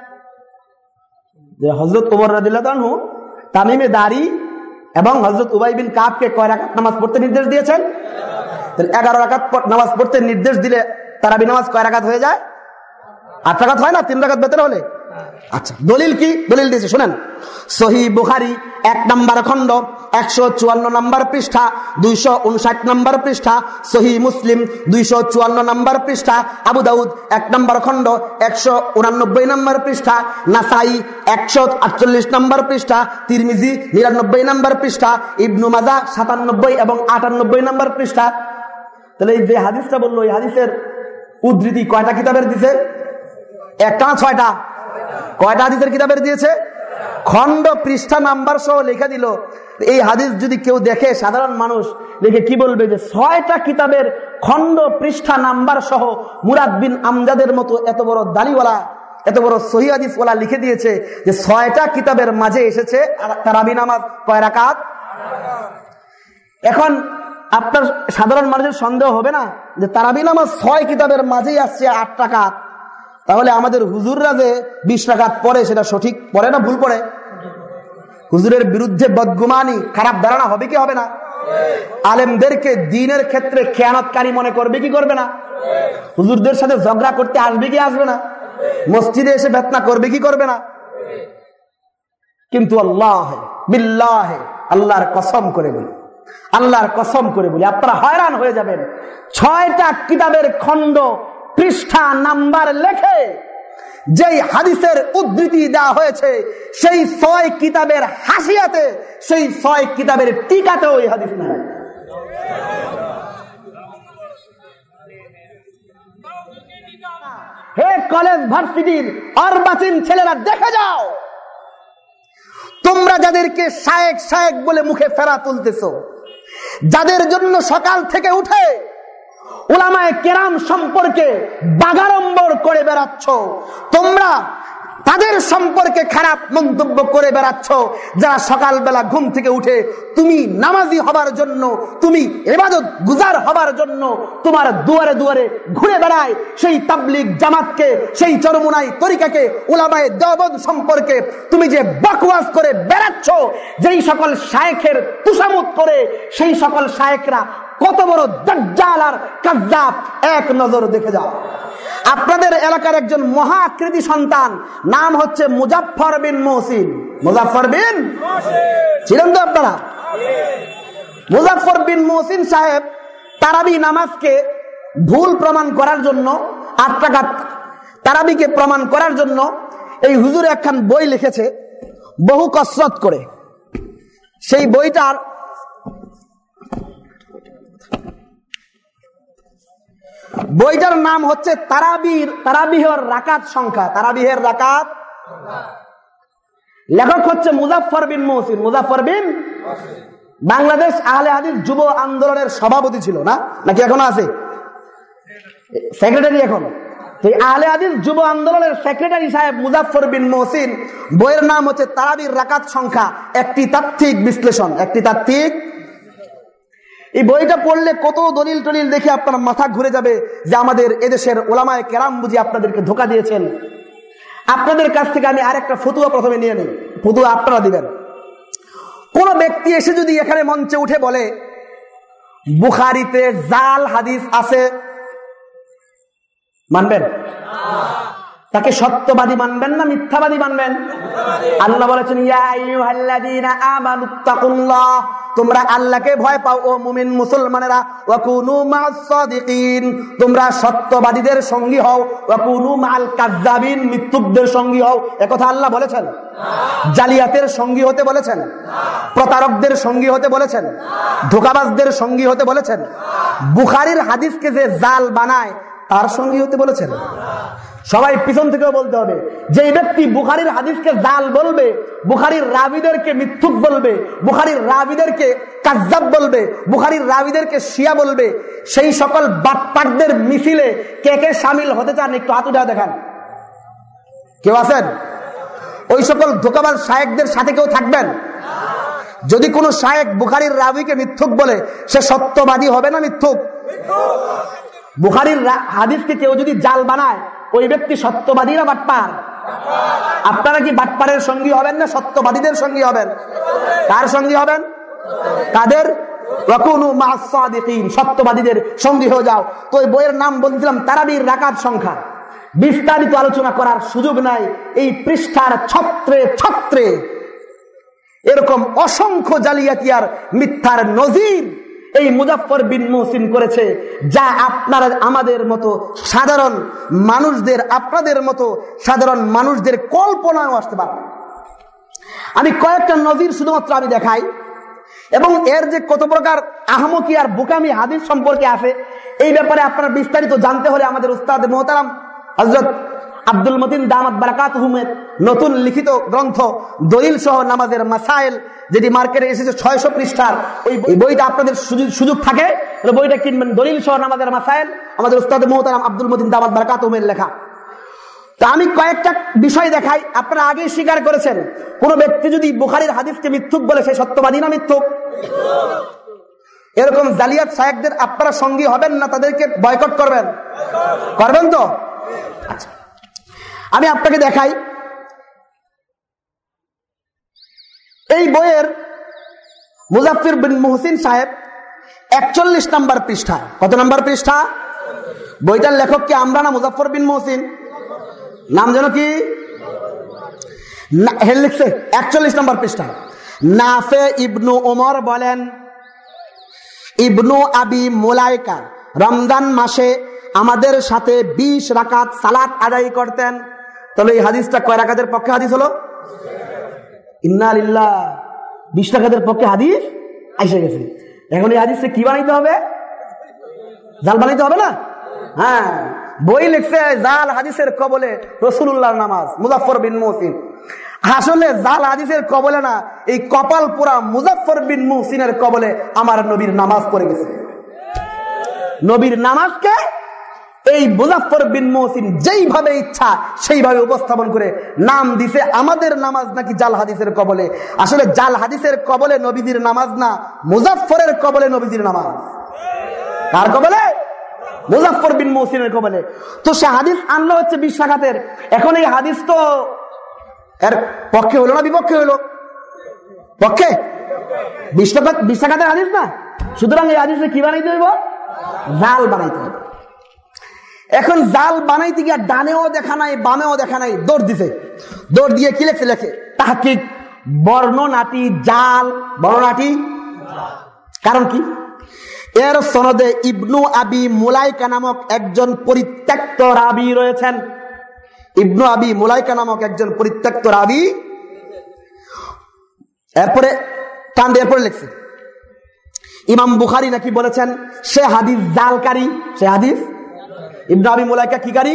যে হযরত ওমর রাদিয়াল্লাহু আনহু তামিমে দারি এবং হযরত উবাই বিন কাবকে কয় রাকাত নামাজ পড়তে নির্দেশ দিয়েছেন? এগারো রাকাত নামাজ পড়তে নির্দেশ দিলে তারাবি নামাজ কয় রাকাত হয়ে যায়? আট রাকাত হয় না? তিন রাকাত বেতন হলে। আচ্ছা, দলিল কি? দলিল দিয়েছে, শুনেন। সহিহ বুখারী এক নম্বর খণ্ড একশো চুয়ান্ন নম্বর পৃষ্ঠা, দুইশো উনষাট নম্বর পৃষ্ঠা, সহিহ মুসলিম দুইশো চুয়ান্ন নম্বর পৃষ্ঠা, আবু দাউদ এক নম্বর খণ্ড একশো উনানব্বই নম্বর পৃষ্ঠা, নাসাই একশো আটচল্লিশ নম্বর পৃষ্ঠা, তিরমিজি নিরানব্বই নম্বর পৃষ্ঠা, ইবনু মাজাহ সাতানব্বই এবং আটানব্বই নম্বর পৃষ্ঠা। তাহলে এই যে হাদিসটা বললো, এই হাদিসের উদ্ধৃতি কয়টা কিতাবের দিছে? একটা না ছয়টা? কয়টা হাদিসের কিতাবের দিয়েছে? খণ্ড পৃষ্ঠা নাম্বার সহ লেখা দিল। এই হাদিস যদি কেউ দেখে, সাধারণ মানুষ দেখে কি বলবে? যে ছয়টা কিতাবের খণ্ড পৃষ্ঠা নাম্বার সহ মুরাদ বিন আমজাদের মতো এত বড় দালিওয়ালা, এত বড় সহিহ হাদিসওয়ালা লিখে দিয়েছে যে ছয়টা কিতাবের মাঝে এসেছে তারাবি নামাজ কয় রাকাত। এখন আপনার সাধারণ মানুষের সন্দেহ হবে না যে তারাবি নামাজ ছয় কিতাবের মাঝেই আসছে আট রাকাত, তাহলে আমাদের হুজুররা যে বিশ রাকাত পড়ে সেটা সঠিক পড়ে না ভুল পড়ে? হুজুরের বিরুদ্ধে বদগুমানি, খারাপ ধারণা হবে কি হবে না? আলেমদেরকে দ্বীনের ক্ষেত্রে খেয়ানতকারী মনে করবে কি করবে না? হুজুরদের সাথে ঝগড়া করতে আসবে কি আসবে না? মসজিদে এসে বেতনা করবে কি করবে না? কিন্তু আল্লাহ বিল্লাহ, আল্লাহর কসম করে বলি, আল্লাহর কসম করে বলি, আপনারা হয়রান হয়ে যাবেন। ছয়টা কিতাবের খণ্ড, পৃষ্ঠা, নাম্বার লেখে যেই হাদিসের উদ্ধৃতি দেওয়া হয়েছে, সেই ছয় কিতাবের হাসিয়াতে, সেই ছয় কিতাবের টিকাতেও ওই হাদিস নাই। হে কলেজ ভার্সিটির অর্বাচীন ছেলেরা, দেখে যাও, তোমরা যাদেরকে শায়েক শায়েক বলে মুখে ফেরা তুলতেছ, যাদের জন্য সকাল থেকে উঠে উলামায়ে কেরাম সম্পর্কে বাগাড়ম্বর করে বেড়াচ্ছ, তোমরা তাদের সম্পর্কে খারাপ মন্তব্য করে বেড়াচ্ছ, যারা সকালবেলা ঘুম থেকে উঠে তুমি নামাজি হবার জন্য, তুমি ইবাদত গুজার হবার জন্য তোমার দুয়ারে দুয়ারে ঘুরে বেড়ায়, সেই তাবলীগ জামাতকে, সেই চরমুনাই তরিকাকে, উলামায়ে দেওবন্দ সম্পর্কে তুমি যে বকওয়াজ করে বেড়াচ্ছ, যেই সকল শায়েখের তুষামত করে, সেই সকল শায়েখরা কত বড় দাজ্জাল আর কাযযাব, এক নজর দেখে যাও। আপনাদের এলাকার একজন মহাকৃতি সন্তান, নাম হচ্ছে মুজাফফর বিন মুহসিন। মুজাফফর বিন ছিলেন তো আপনারা? মুজাফফর বিন মুহসিন সাহেব তারাবি নামাজকে ভুল প্রমাণ করার জন্য, আট টাকা তারাবিকে প্রমাণ করার জন্য এই হুজুর একখান বই লিখেছে, বহু কসরত করে। সেই বইটার বইটার নাম হচ্ছে তারাবির তারাবিহের রাকাত সংখ্যা, তারাবিহের রাকাত। লেখক হচ্ছে মুজাফফর বিন মুহসিন। মুজাফফর বিন বাংলাদেশ আহলে হাদিস যুব আন্দোলনের সভাপতি ছিল না, নাকি এখনো আছে? সেক্রেটারি এখন। এই আহলে হাদিস যুব আন্দোলনের সেক্রেটারি সাহেব মুজাফফর বিন মুহসিন, বইয়ের নাম হচ্ছে তারাবির রাকাত সংখ্যা, একটি তাত্ত্বিক বিশ্লেষণ, একটি তাত্ত্বিক। এই বইটা পড়লে কত দলিল টলিল দেখে আপনার মাথা ঘুরে যাবে যে আমাদের এদেশের ওলামায়ে কেরাম বুঝি আপনাদেরকে ধোঁকা দিয়েছেন। আপনাদের কাছ থেকে আমি আরেকটা ফতুয়া প্রথমে নিয়ে নিই, ফতুয়া আপনারা দিবেন। কোন ব্যক্তি এসে যদি এখানে মঞ্চে উঠে বলে বুখারীতে জাল হাদিস আছে, মানবেন? তাকে সত্যবাদী মানবেন না মিথ্যাবাদী মানবেন? আল্লাহ বলেছেন, ইয়া আইয়ুহাল্লাযীনা আমানুত্তাকুল্লাহ, তোমরা আল্লাহকে ভয় পাও ও মুমিন মুসলমানেরা, ওয়া কুনু মা'আস সাদিকিন, তোমরা সত্যবাদীদের সঙ্গী হও, ওয়া কুনু মা'আল কাযযাবিন, মিথ্যুকদের সঙ্গী হও। একথা আল্লাহ বলেছেন? জালিয়াতের সঙ্গী হতে বলেছেন? প্রতারকদের সঙ্গী হতে বলেছেন? ধোঁকাবাজদের সঙ্গী হতে বলেছেন? বুখারীর হাদিসকে যে জাল বানায় তার সঙ্গী হতে বলেছেন? সবাই পিছন থেকেও বলতে হবে, যে ব্যক্তি বুখারীর হাদিসকে জাল বলবে, বুখারীর রাবীদেরকে মিথ্যুক বলবে, বুখারীর রাবীদেরকে কাযযাব বলবে, বুখারীর রাবীদেরকে শিয়া বলবে, সেই সকল বাটপারদের মিছিলে কে কে শামিল হতে চান একটু হাত উঠে দেখান। কেউ আছেন? ওই সকল ধোঁকাবাজ শায়েখদের সাথে কেউ থাকবেন? যদি কোন শায়েখ বুখারীর রাবীকে মিথ্যুক বলে, সে সত্যবাদী হবে না মিথ্যুক? বুখারীর হাদিসকে কেউ যদি জাল বানায়, ওই ব্যক্তি সত্যবাদী না বাটপার? আপনারা কি বাটপারের সঙ্গী হবেন না সত্যবাদীদের সঙ্গী হবেন? কার সঙ্গী হবেন? কাদের? ওয়াকুনু মা'আস সাদিকিন, সত্যবাদীদের সঙ্গী হয়ে যাও। তো এই বইয়ের নাম বলছিলাম তারাবির রাকাত সংখ্যা। বিস্তারিত আলোচনা করার সুযোগ নাই, এই পৃষ্ঠার ছত্রে ছত্রে এরকম অসংখ্য জালিয়াতি আর মিথ্যার নজির এই মুজাফফর বিন মুহসিন করেছে, যা আপনারা আমাদের মতো সাধারণ মানুষদের, আপনাদের মতো সাধারণ মানুষদের কল্পনাও আসতে পারে। আমি কয়েকটা নজির শুধুমাত্র আমি দেখাই, এবং এর যে কত প্রকার আহমকি আর বোকামি হাদিস সম্পর্কে আছে, এই ব্যাপারে আপনারা বিস্তারিত জানতে হলে আমাদের উস্তাদ মুহতারাম হযরত আব্দুল মতিন দামাত বারাকাতুহুমের নতুন লিখিত গ্রন্থ দলিল সহ নামাজের মাসাইল, যেটি মার্কেটে এসেছে ছয়শ পৃষ্ঠার, ওই বইটা আপনাদের সুযোগ থাকে বইটা কিনবেন। দলিল সহ নামাজের মাসাইল, আমাদের উস্তাদ মুহতারাম আব্দুল মতিন দামাত বারাকাতুহুমের লেখা। তা আমি কয়েকটা বিষয় দেখাই। আপনারা আগেই স্বীকার করেছেন, কোন ব্যক্তি যদি বুখারীর হাদিসকে মিথ্যুক বলে, সে সত্যবাদী না মিথ্যুক? এরকম জালিয়াত শায়েখদের আপনারা সঙ্গী হবেন না, তাদেরকে বয়কট করবেন? করবেন তো? আচ্ছা, আমি আপনাকে দেখাই এই বইয়ের মুজাফফর বিন মুহসিন সাহেব একচল্লিশ নম্বর পৃষ্ঠা। কত নম্বর পৃষ্ঠা? বইটার লেখক কি আমরা না মুজাফফর বিন মুহসিন? নাম যেন কি? লিখছে একচল্লিশ নম্বর পৃষ্ঠা। নাফে ইবনু ওমর বলেন, ইবনু আবি মুলাইকা রমজান মাসে আমাদের সাথে বিশ রাকাত সালাত আদায় করতেন। তাহলে এই হাদিসটা কয় রাকাতের পক্ষে হাদিস হলো? ইন্না লিল্লাহ, বিশ রাকাতের পক্ষে হাদিস এসে গেছে। এখন এই হাদিসে কি বানাইতে হবে? জাল বানাইতে হবে না? হ্যাঁ, বই লিখছে জাল হাদিসের কবলে রাসূলুল্লাহর নামাজ, মুজাফফর বিন মুহসিন। আসলে জাল হাদিসের কবলে না, এই কপাল পুরা মুজাফফর বিন মুহসিনের কবলে আমার নবীর নামাজ পড়ে গেছে। নবীর নামাজকে এই মুজাফফর বিন মুহসিন যেইভাবে ইচ্ছা সেইভাবে উপস্থাপন করে নাম দিছে আমাদের নামাজ নাকি জাল হাদিসের কবলে। আসলে জাল হাদিসের কবলে নবীজির নামাজ না, মুজাফফরের কবলে নবীজির নামাজ। কার কবলে? মুজাফফর বিন মুহসিনের কবলে। তো সে হাদিস আনলো হচ্ছে বিশ রাকাতের। এখন এই হাদিস তো এর পক্ষে হলো না বিপক্ষে হলো? পক্ষে। বিশ রাকাত বিশ রাকাতের হাদিস না, সুতরাং এই হাদিসে কি বানাইতে হইব? জাল বানাইতে হবে। এখন জাল বানাইতে গিয়ে ডানেও দেখা নাই বামেও দেখা নাই, দৌড় দিছে। দৌড় দিয়ে কি লেখছে? লেখে তাহকিক বর্ণনাটি জাল, বর্ণনাটি। কারণ কি? এর সনদে ইবনু আবি মুলাইকা নামক একজন পরিত্যক্ত রাবী রয়েছেন। ইবনু আবি মুলাইকা নামক একজন পরিত্যক্ত রাবী। এরপরে কান্দে এরপরে লিখছে ইমাম বুখারী নাকি বলেছেন সে হাদিস জালকারী। সে হাদিস ইবনু আবি মুলাইকা কি কারী?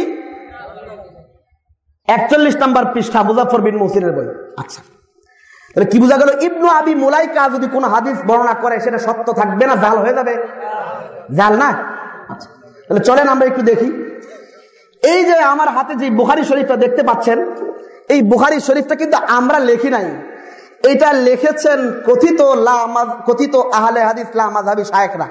একচল্লিশ নম্বর পৃষ্ঠা, মুজাফফর বিন মুহসিনের বই। আচ্ছা, তাহলে কি বোঝা গেল? ইবনু আবি মুলাইকা যদি কোন হাদিস বর্ণনা করে সেটা সত্য থাকবে না, জাল হয়ে যাবে? জাল না। আচ্ছা, তাহলে চলেন আমরা একটু দেখি। এই যে আমার হাতে যে বুখারী শরীফটা দেখতে পাচ্ছেন, এই বুখারী শরীফটা কিন্তু আমরা লেখি নাই। এটা লিখেছেন কথিত কথিত আহলে হাদিস লা মাযহাবী শায়েখরা।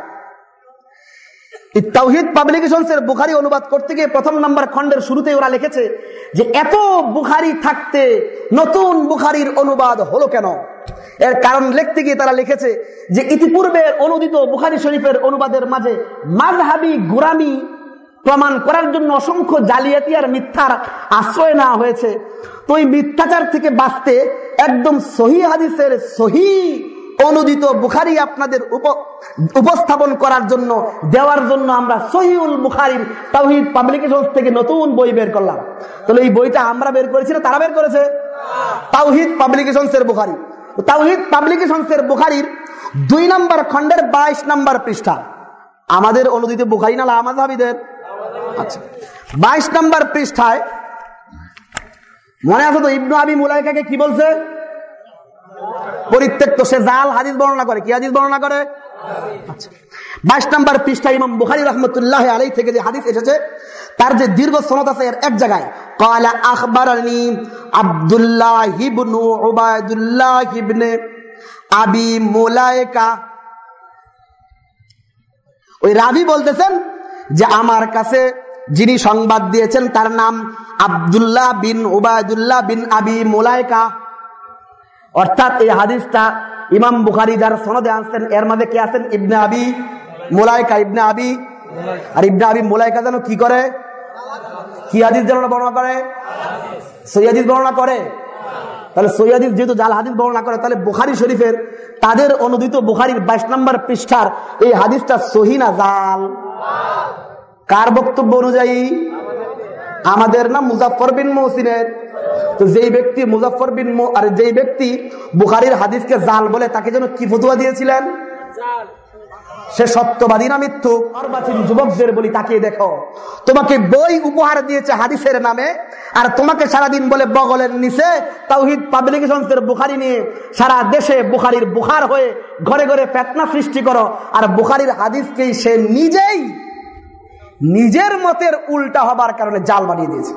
তাওহীদ পাবলিকেশনস এর বুখারী অনুবাদ করতে গিয়ে প্রথম নাম্বার খণ্ডের শুরুতেই ওরা লিখেছে যে এত বুখারী থাকতে নতুন বুখারীর অনুবাদ হলো কেন? এর কারণ লিখতে গিয়ে তারা লিখেছে যে ইতিপূর্বে অনুদিত বুখারী শরীফের অনুবাদের মাঝে মাযহাবী গোরামি প্রমাণ করার জন্য অসংখ্য জালিয়াতি আর মিথ্যার আশ্রয় নেওয়া হয়েছে। তো এই মিথ্যাচার থেকে বাঁচতে একদম সহিহ হাদিসের সহিহ অনুদিত বুখারী আপনাদের উপস্থাপন করার জন্য দেওয়ার জন্য আমরা সহিহুল বুখারীর তাওহীদ পাবলিকেশনস থেকে নতুন বই বের করলাম। তাহলে এই বইটা আমরা বের করেছি না তারা বের করেছে? তাওহীদ পাবলিকেশনস এর বুখারী। তাওহীদ পাবলিকেশনস এর বুখারীর দুই নম্বর খণ্ডের বাইশ নম্বর পৃষ্ঠা। আমাদের অনুদিত বুখারী না মাযহাবীদের? আচ্ছা, বাইশ নম্বর পৃষ্ঠায় মনে আছে তো ইবনু আবি মুলাইকাকে কি বলছে? পরিত্যক্ত। সে জাল হাদিস বর্ণনা করে। কি হাদিস বর্ণনা করে? আচ্ছা, বাইশ নম্বর পৃষ্ঠায় ইমাম বুখারী রাহমাতুল্লাহ আলাইহি থেকে যে হাদিস এসেছে তার যে দীর্ঘ সনদ আছে এর এক জায়গায় ক্বালা আখবারানি আব্দুল্লাহ ইবনু উবাইদুল্লাহ ইবনে আবি মুলাইকা। ওই রাবী বলতেছেন যে আমার কাছে যিনি সংবাদ দিয়েছেন তার নাম আব্দুল্লাহ বিন উবাইদুল্লাহ বিন আবি মুলাইকা। অর্থাৎ এই হাদিসটা ইমাম বুখারী যার সনদে আনছেন এর মধ্যে কে আছেন? ইবনে আবি মুলাইকা। ইবনে আবি আর ইবনে আবি মুলাইকা যেন কি করে? কি হাদিস যেন বর্ণনা করে? সহিহ হাদিস বর্ণনা করে। তাহলে সহিহ হাদিস যেহেতু জাল হাদিস বর্ণনা করে, তাহলে বুখারী শরীফের তাদের অনুদিত বুখারীর বাইশ নম্বর পৃষ্ঠার এই হাদিসটা সহিহ না জাল? কার বক্তব্য অনুযায়ী? আমাদের না মুজাফফর বিন মুহসিনের। তো যেই ব্যক্তি মুজাফফর বিন আর যেই ব্যক্তি বুখারীর হাদিসকে জাল বলে তাকে যেন কি ফতোয়া দিয়েছিলেন? সে সত্যবাদী না মিথ্যু? নির্বাচনী যুবকদের বলি তাকিয়ে দেখো, তোমাকে বই উপহার দিয়েছে হাদিসের নামে, আর তোমাকে সারাদিন বলে বগলের নিচে তাওহীদ পাবলিকেশনস এর বুখারী নিয়ে সারা দেশে বুখারীর বুখার হয়ে ঘরে ঘরে ফিতনা সৃষ্টি করো। আর বুখারীর হাদিসকেই সে নিজেই নিজের মতের উল্টা হবার কারণে জাল বানিয়ে দিয়েছে।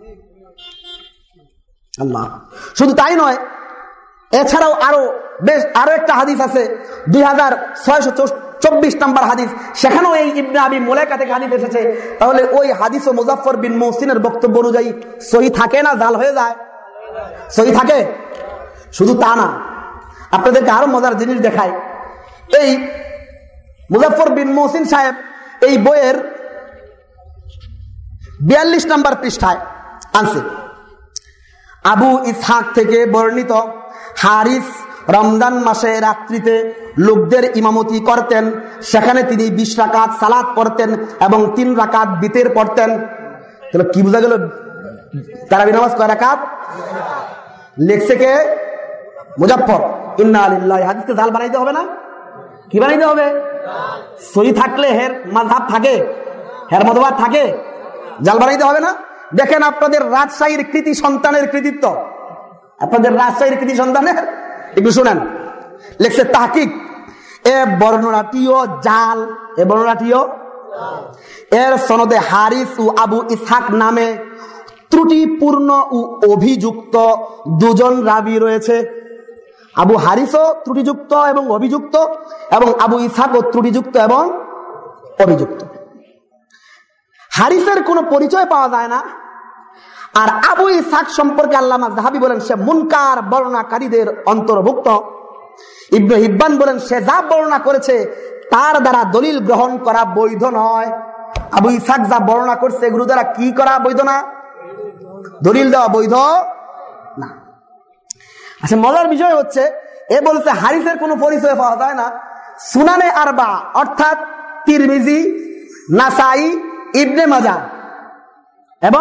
আল্লাহ। শুধু তাই নয়, এছাড়াও আরো বেশ আরো একটা হাদিস আছে দুই হাজার ছয়শো চব্বিশ নম্বর হাদিস, সেখানেও এই ইবনে আবি মুলাইকা থেকে হাদিস এসেছে। তাহলে ওই হাদিস ও মুজাফফর বিন মুহসিনের বক্তব্য অনুযায়ী সহিহ থাকে না জাল হয়ে যায়? সহিহ থাকে। শুধু তা না, আপনাদেরকে আরো মজার জিনিস দেখায়। এই মুজাফফর বিন মুহসিন সাহেব এই বইয়ের বিয়াল্লিশ নম্বর পৃষ্ঠায় আনছে আবু ইসহাক থেকে বর্ণিত, হারিস রমজান মাসে রাত্রিতে লোকদের ইমামতি করতেন। সেখানে তিনি বিশ রাকাত সালাত পড়তেন এবং তিন রাকাত বিতের পড়তেন। তাহলে কি বোঝা গেল? তারাবি নামাজ কয় রাকাত? লেখছে কে? মুজাফফর। ইন্না লিল্লাহি। হাদিসকে জাল বানাইতে হবে না? কি বানাইতে হবে? সহি থাকলে হের মাযহাব থাকে, হের মতবাদ থাকে, জাল বানাইতে হবে না? দেখেন আপনাদের রাজশাহীর কৃতি সন্তানের কৃতিত্ব, আপনাদের রাজশাহীর কৃতি সন্তানের, একটু শুনেন। লেখছে তাহকিক, এ বর্ণনাটিও জাল, এ বর্ণনাটিও। এর সনদে হারিস ও আবু ইসহাক নামে ত্রুটিপূর্ণ ও অভিযুক্ত দুজন রাবী রয়েছে। আবু হারিসও ত্রুটিযুক্ত এবং অভিযুক্ত, এবং আবু ইসহাকও ত্রুটিযুক্ত এবং অভিযুক্ত। হারিসের কোনো পরিচয় পাওয়া যায় না। আর আবু ইসহাক সম্পর্কে আল্লামা যাহাবী বলেন সে মুনকার বর্ণনাকারীদের অন্তর্ভুক্ত। ইবনে হিব্বান বলেন সে যা বর্ণনা করেছে তার দ্বারা দলিল গ্রহণ করা বৈধ নয়। আবু ইসহাক যা বর্ণনা করছে এগুলো দ্বারা কি করা বৈধ না? দলিল দেওয়া বৈধ না। আচ্ছা, মজার বিষয় হচ্ছে এ বলছে হারিসের কোনো পরিচয় পাওয়া যায় না। সুনানে আরবা অর্থাৎ তিরমিজি, নাসাই, ইবনে মাজাহ এবং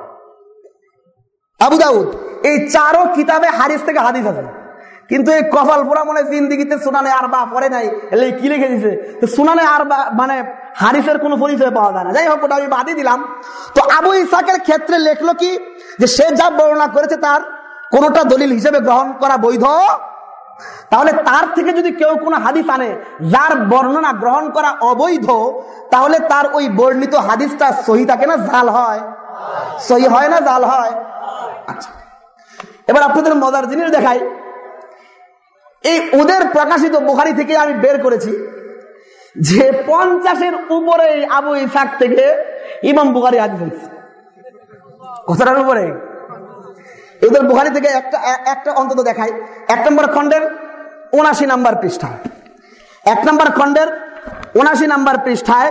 আবু দাউদ, এই চারো কিতাবে হারিস থেকে হাদিস আছে। কিন্তু এই কপাল পোড়া মনে জিন্দিগিতে সুনানে আরবা পড়ে নাই, এলে কি লিখে দিছে? তো সুনানে আরবা মানে হারিসের কোনো পরিচয় পাওয়া যায় না। যাই হোক, ওটা আমি বাদই দিলাম। তো আবু ইসহাকের ক্ষেত্রে লেখলো কি যে সে যা বর্ণনা করেছে তার কোনটা দলিল হিসেবে গ্রহণ করা বৈধ। তাহলে তার থেকে যদি কেউ কোনো হাদিস আনে যার বর্ণনা গ্রহণ করা অবৈধ, তাহলে তার ওই বর্ণিত হাদিসটা সহি থাকে না জাল হয়? সহি হয় না জাল হয়? আচ্ছা, এবার আপনাদের মজার জিনিস দেখাই। এই ওদের প্রকাশিত বুখারী থেকে আমি বের করেছি যে পঞ্চাশের উপরে আবু ইসহাক থেকে ইমাম বুখারী হাদিস দিয়েছে। কতটার উপরে? এদের বুখারী থেকে একটা একটা অন্তত দেখাই। এক নম্বর খণ্ডের উনাশি নাম্বার পৃষ্ঠায়, এক নম্বর খণ্ডের উনাশি নাম্বার পৃষ্ঠায়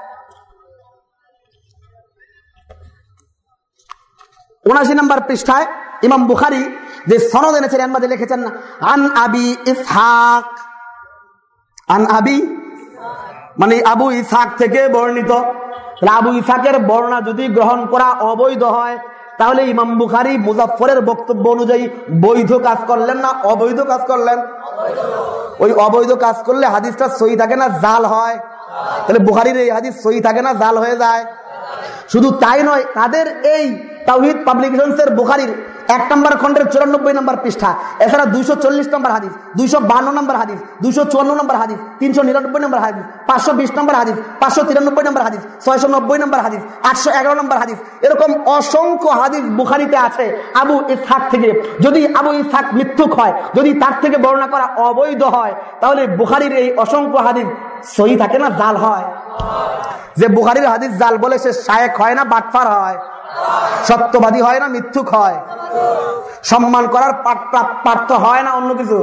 উনাশি নাম্বার পৃষ্ঠায় ইমাম বুখারী যে সনদ এনেছেন এর মধ্যে লিখেছেন আন আবি ইসহাক, আন আবি মানে আবু ইসহাক থেকে বর্ণিত। আবু ইসহাকের বর্ণনা যদি গ্রহণ করা অবৈধ হয় তাহলে ইমাম বুখারী মুজাফফরের বক্তব্য অনুযায়ী বৈধ কাজ করলেন না অবৈধ কাজ করলেন? ওই অবৈধ কাজ করলে হাদিসটা সহি থাকে না জাল হয়? তাহলে বুখারীর এই হাদিস সহি থাকে না জাল হয়ে যায়? শুধু তাই নয়, তাদের এই তাওহীদ পাবলিকেশনসের বুখারীর এক নম্বর খণ্ডের চুরানব্বই নম্বর পৃষ্ঠা, এছাড়া দুইশো চল্লিশ নম্বর হাদিস, দুইশো বান্ন নম্বর হাদিস, দুইশো চুয়ান্ন নম্বর হাদিস, তিনশো নিরানব্বই নম্বর হাদিস, পাঁচশো বিশ নম্বর হাদিস, পাঁচশো তিরানব্বই নম্বর হাদিস, ছয়শো নব্বই নম্বর হাদিস, আটশো এগারো নম্বর হাদিস, এরকম অসংখ্য হাদিস বুখারীতে আছে আবু ইসহাক থেকে। যদি আবু ইসহাক মিথ্যুক হয়, যদি তার থেকে বর্ণনা করা অবৈধ হয়, তাহলে বুখারীর এই অসংখ্য হাদিস সহি থাকে না জাল হয়? যে বুখারীর হাদিস জাল বলে সে শায়েখ হয় না বাটপার হয়? সত্যবাদী হয় না মিথ্যুক হয়? সম্মান করার পাত্র হয় না অন্য কিছু?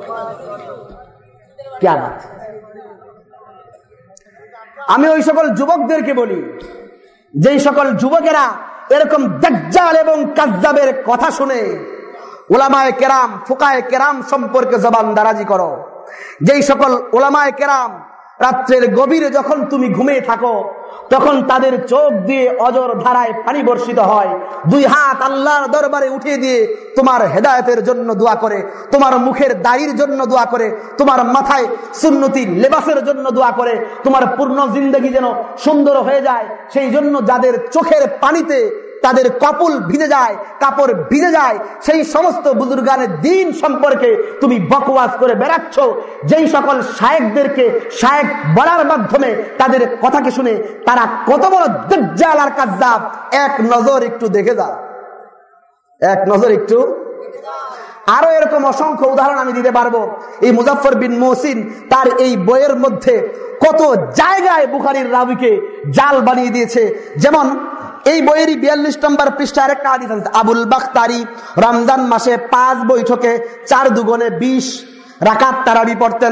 আমি ওই সকল যুবকদেরকে বলি, যেই সকল যুবকেরা এরকম দাজ্জাল এবং কাজ্জাবের কথা শুনে উলামায়ে কেরাম ফুকায়ে কেরাম সম্পর্কে জবান দারাজি করো, যেই সকল উলামায়ে কেরাম রাত্রের গভীরে যখন তুমি ঘুমিয়ে থাকো তখন তাদের চোখ দিয়ে অজর ধারায় পানি বর্ষিত হয়, দুই হাত আল্লাহর দরবারে উঠিয়ে দিয়ে তোমার হেদায়েতের জন্য দোয়া করে, তোমার মুখের দাড়ির জন্য দোয়া করে, তোমার মাথায় সুন্নতি লেবাসের জন্য দোয়া করে, তোমার পূর্ণ জিন্দেগি যেন সুন্দর হয়ে যায় সেই জন্য যাদের চোখের পানিতে তাদের কপল ভিজে যায়, কাপড় ভিজে যায়, সেই সমস্ত বুজুর্গানের দিন সম্পর্কে তুমি বকওয়াজ করে বেড়াচ্ছ। যেই সকল শায়েখদেরকে শায়েখ বলার মাধ্যমে তাদের কথাকে শুনে তারা কত বড় দাজ্জাল আর কাজ্জাব, এক নজর একটু দেখে যা, এক নজর একটু। আরো এরকম অসংখ্য উদাহরণ আমি দিতে পারবো। এই মুজাফফর বিন মুহসিন তার এই বইয়ের মধ্যে কত জায়গায় বুখারীর রাবীকে জাল বানিয়ে দিয়েছে। যেমন এই বইয়েরই বিয়াল্লিশ নম্বর পৃষ্ঠা আরেকটা হাদিস আছে, আবুল বাখতারি রমজান মাসে পাঁচ বৈঠকে চার দুগুণে বিশ রাকাত তারাবি পড়তেন।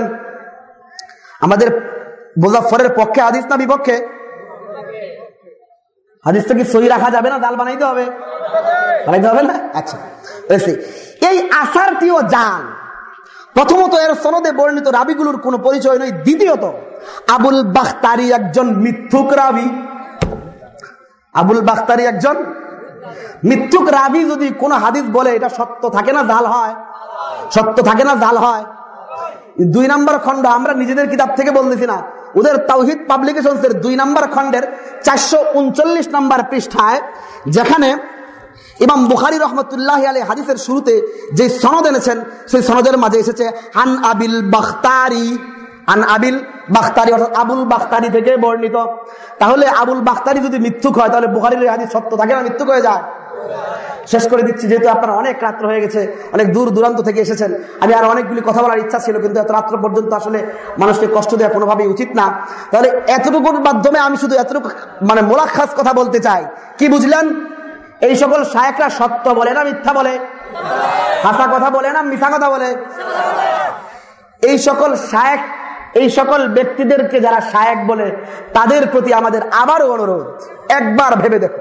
আমাদের মুজাফফরের পক্ষে হাদিস না বিপক্ষে? হাদিসটা কি সহি রাখা যাবে না জাল বানাইতে হবে? বানাইতে হবে না? আচ্ছা, এই আসারটিও জাল। প্রথমত এর সনদে বর্ণিত রাবিগুলোর কোনো পরিচয় নেই। দ্বিতীয়ত আবুল বাখতারি একজন মিথ্যুক রাবি। আবুল বাখতারি একজন মিথ্যুক রাবি যদি কোন হাদিস বলে এটা সত্য থাকে না জাল হয়? সত্য থাকে না জাল হয়? দুই নম্বর খণ্ড, আমরা নিজেদের কিতাব থেকে বলতেছি না, ওদের তাওহীদ পাবলিকেশনস এর দুই নম্বর খণ্ডের চারশো উনচল্লিশ নম্বর পৃষ্ঠায়, যেখানে ইমাম বুখারী রহমতুল্লাহ আলাইহি হাদিসের শুরুতে যে সনদ এনেছেন সেই সনদের মাঝে এসেছে আন আবিল বাখতারি, আন আবিল বাখতারি, অর্থাৎ আবুল বাখতারি থেকে বর্ণিত। তাহলে আবুল বাখতারি যদি মিথ্যুক হয় তাহলে বুখারীর হাদিস সত্য থাকে না মিথ্যুক হয়ে যায়? শেষ করে দিচ্ছি, যেহেতু আপনারা অনেক রাত্র হয়ে গেছে, অনেক দূর দূরান্ত থেকে এসেছেন, আমি আর অনেকগুলি কথা বলার ইচ্ছা ছিল, কিন্তু এত রাত্র পর্যন্ত আসলে মানুষকে কষ্ট দেওয়া কোনোভাবেই উচিত না। তাহলে এতটুকুর মাধ্যমে আমি শুধু এতটুকু মানে মোলাক্খাস কথা বলতে চাই। কি বুঝলেন? এই সকল শায়েখরা সত্য বলে না মিথ্যা বলে? হাসা কথা বলে না মিথ্যা কথা বলে? এই সকল শায়েখ, এই সকল ব্যক্তিদেরকে যারা শায়েখ বলে তাদের প্রতি আমাদের আবারও অনুরোধ, একবার ভেবে দেখো,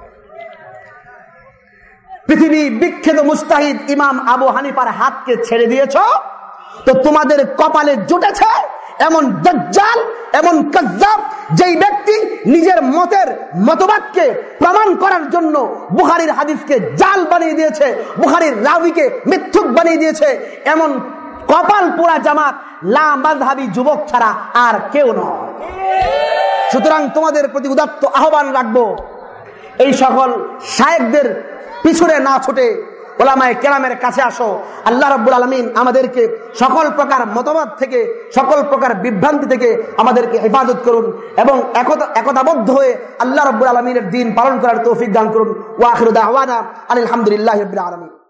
পৃথিবী বিখ্যাত মুজতাহিদ ইমাম আবু হানিফার হাতকে ছেড়ে দিয়েছ তো তোমাদের কপালে জুটেছে এমন দাজ্জাল, এমন কাজ্জাব, যেই ব্যক্তি নিজের মতের মতবাদকে প্রমাণ করার জন্য বুখারীর হাদিসকে জাল বানিয়ে দিয়েছে, বুখারীর রাবিকে মিথ্যুক বানিয়ে দিয়েছে। এমন কপাল পোড়া জামাত লা মাযহাবী যুবক ছাড়া আর কেউ নয়। সুতরাং তোমাদের প্রতি উদাত্ত আহ্বান রাখবো, এই সকল শায়েখদের পিছনে না ছুটে ওলামায়ে কেরামের কাছে আসো। আল্লাহ রাব্বুল আলামিন আমাদেরকে সকল প্রকার মতবাদ থেকে, সকল প্রকার বিভ্রান্তি থেকে আমাদেরকে হেফাজত করুন এবং একতা একতাবদ্ধ হয়ে আল্লাহ রাব্বুল আলামিনের দ্বীন পালন করার তৌফিক দান করুন। ওয়া আখিরু দাওয়ানা আলহামদুলিল্লাহি রাব্বিল আলামিন।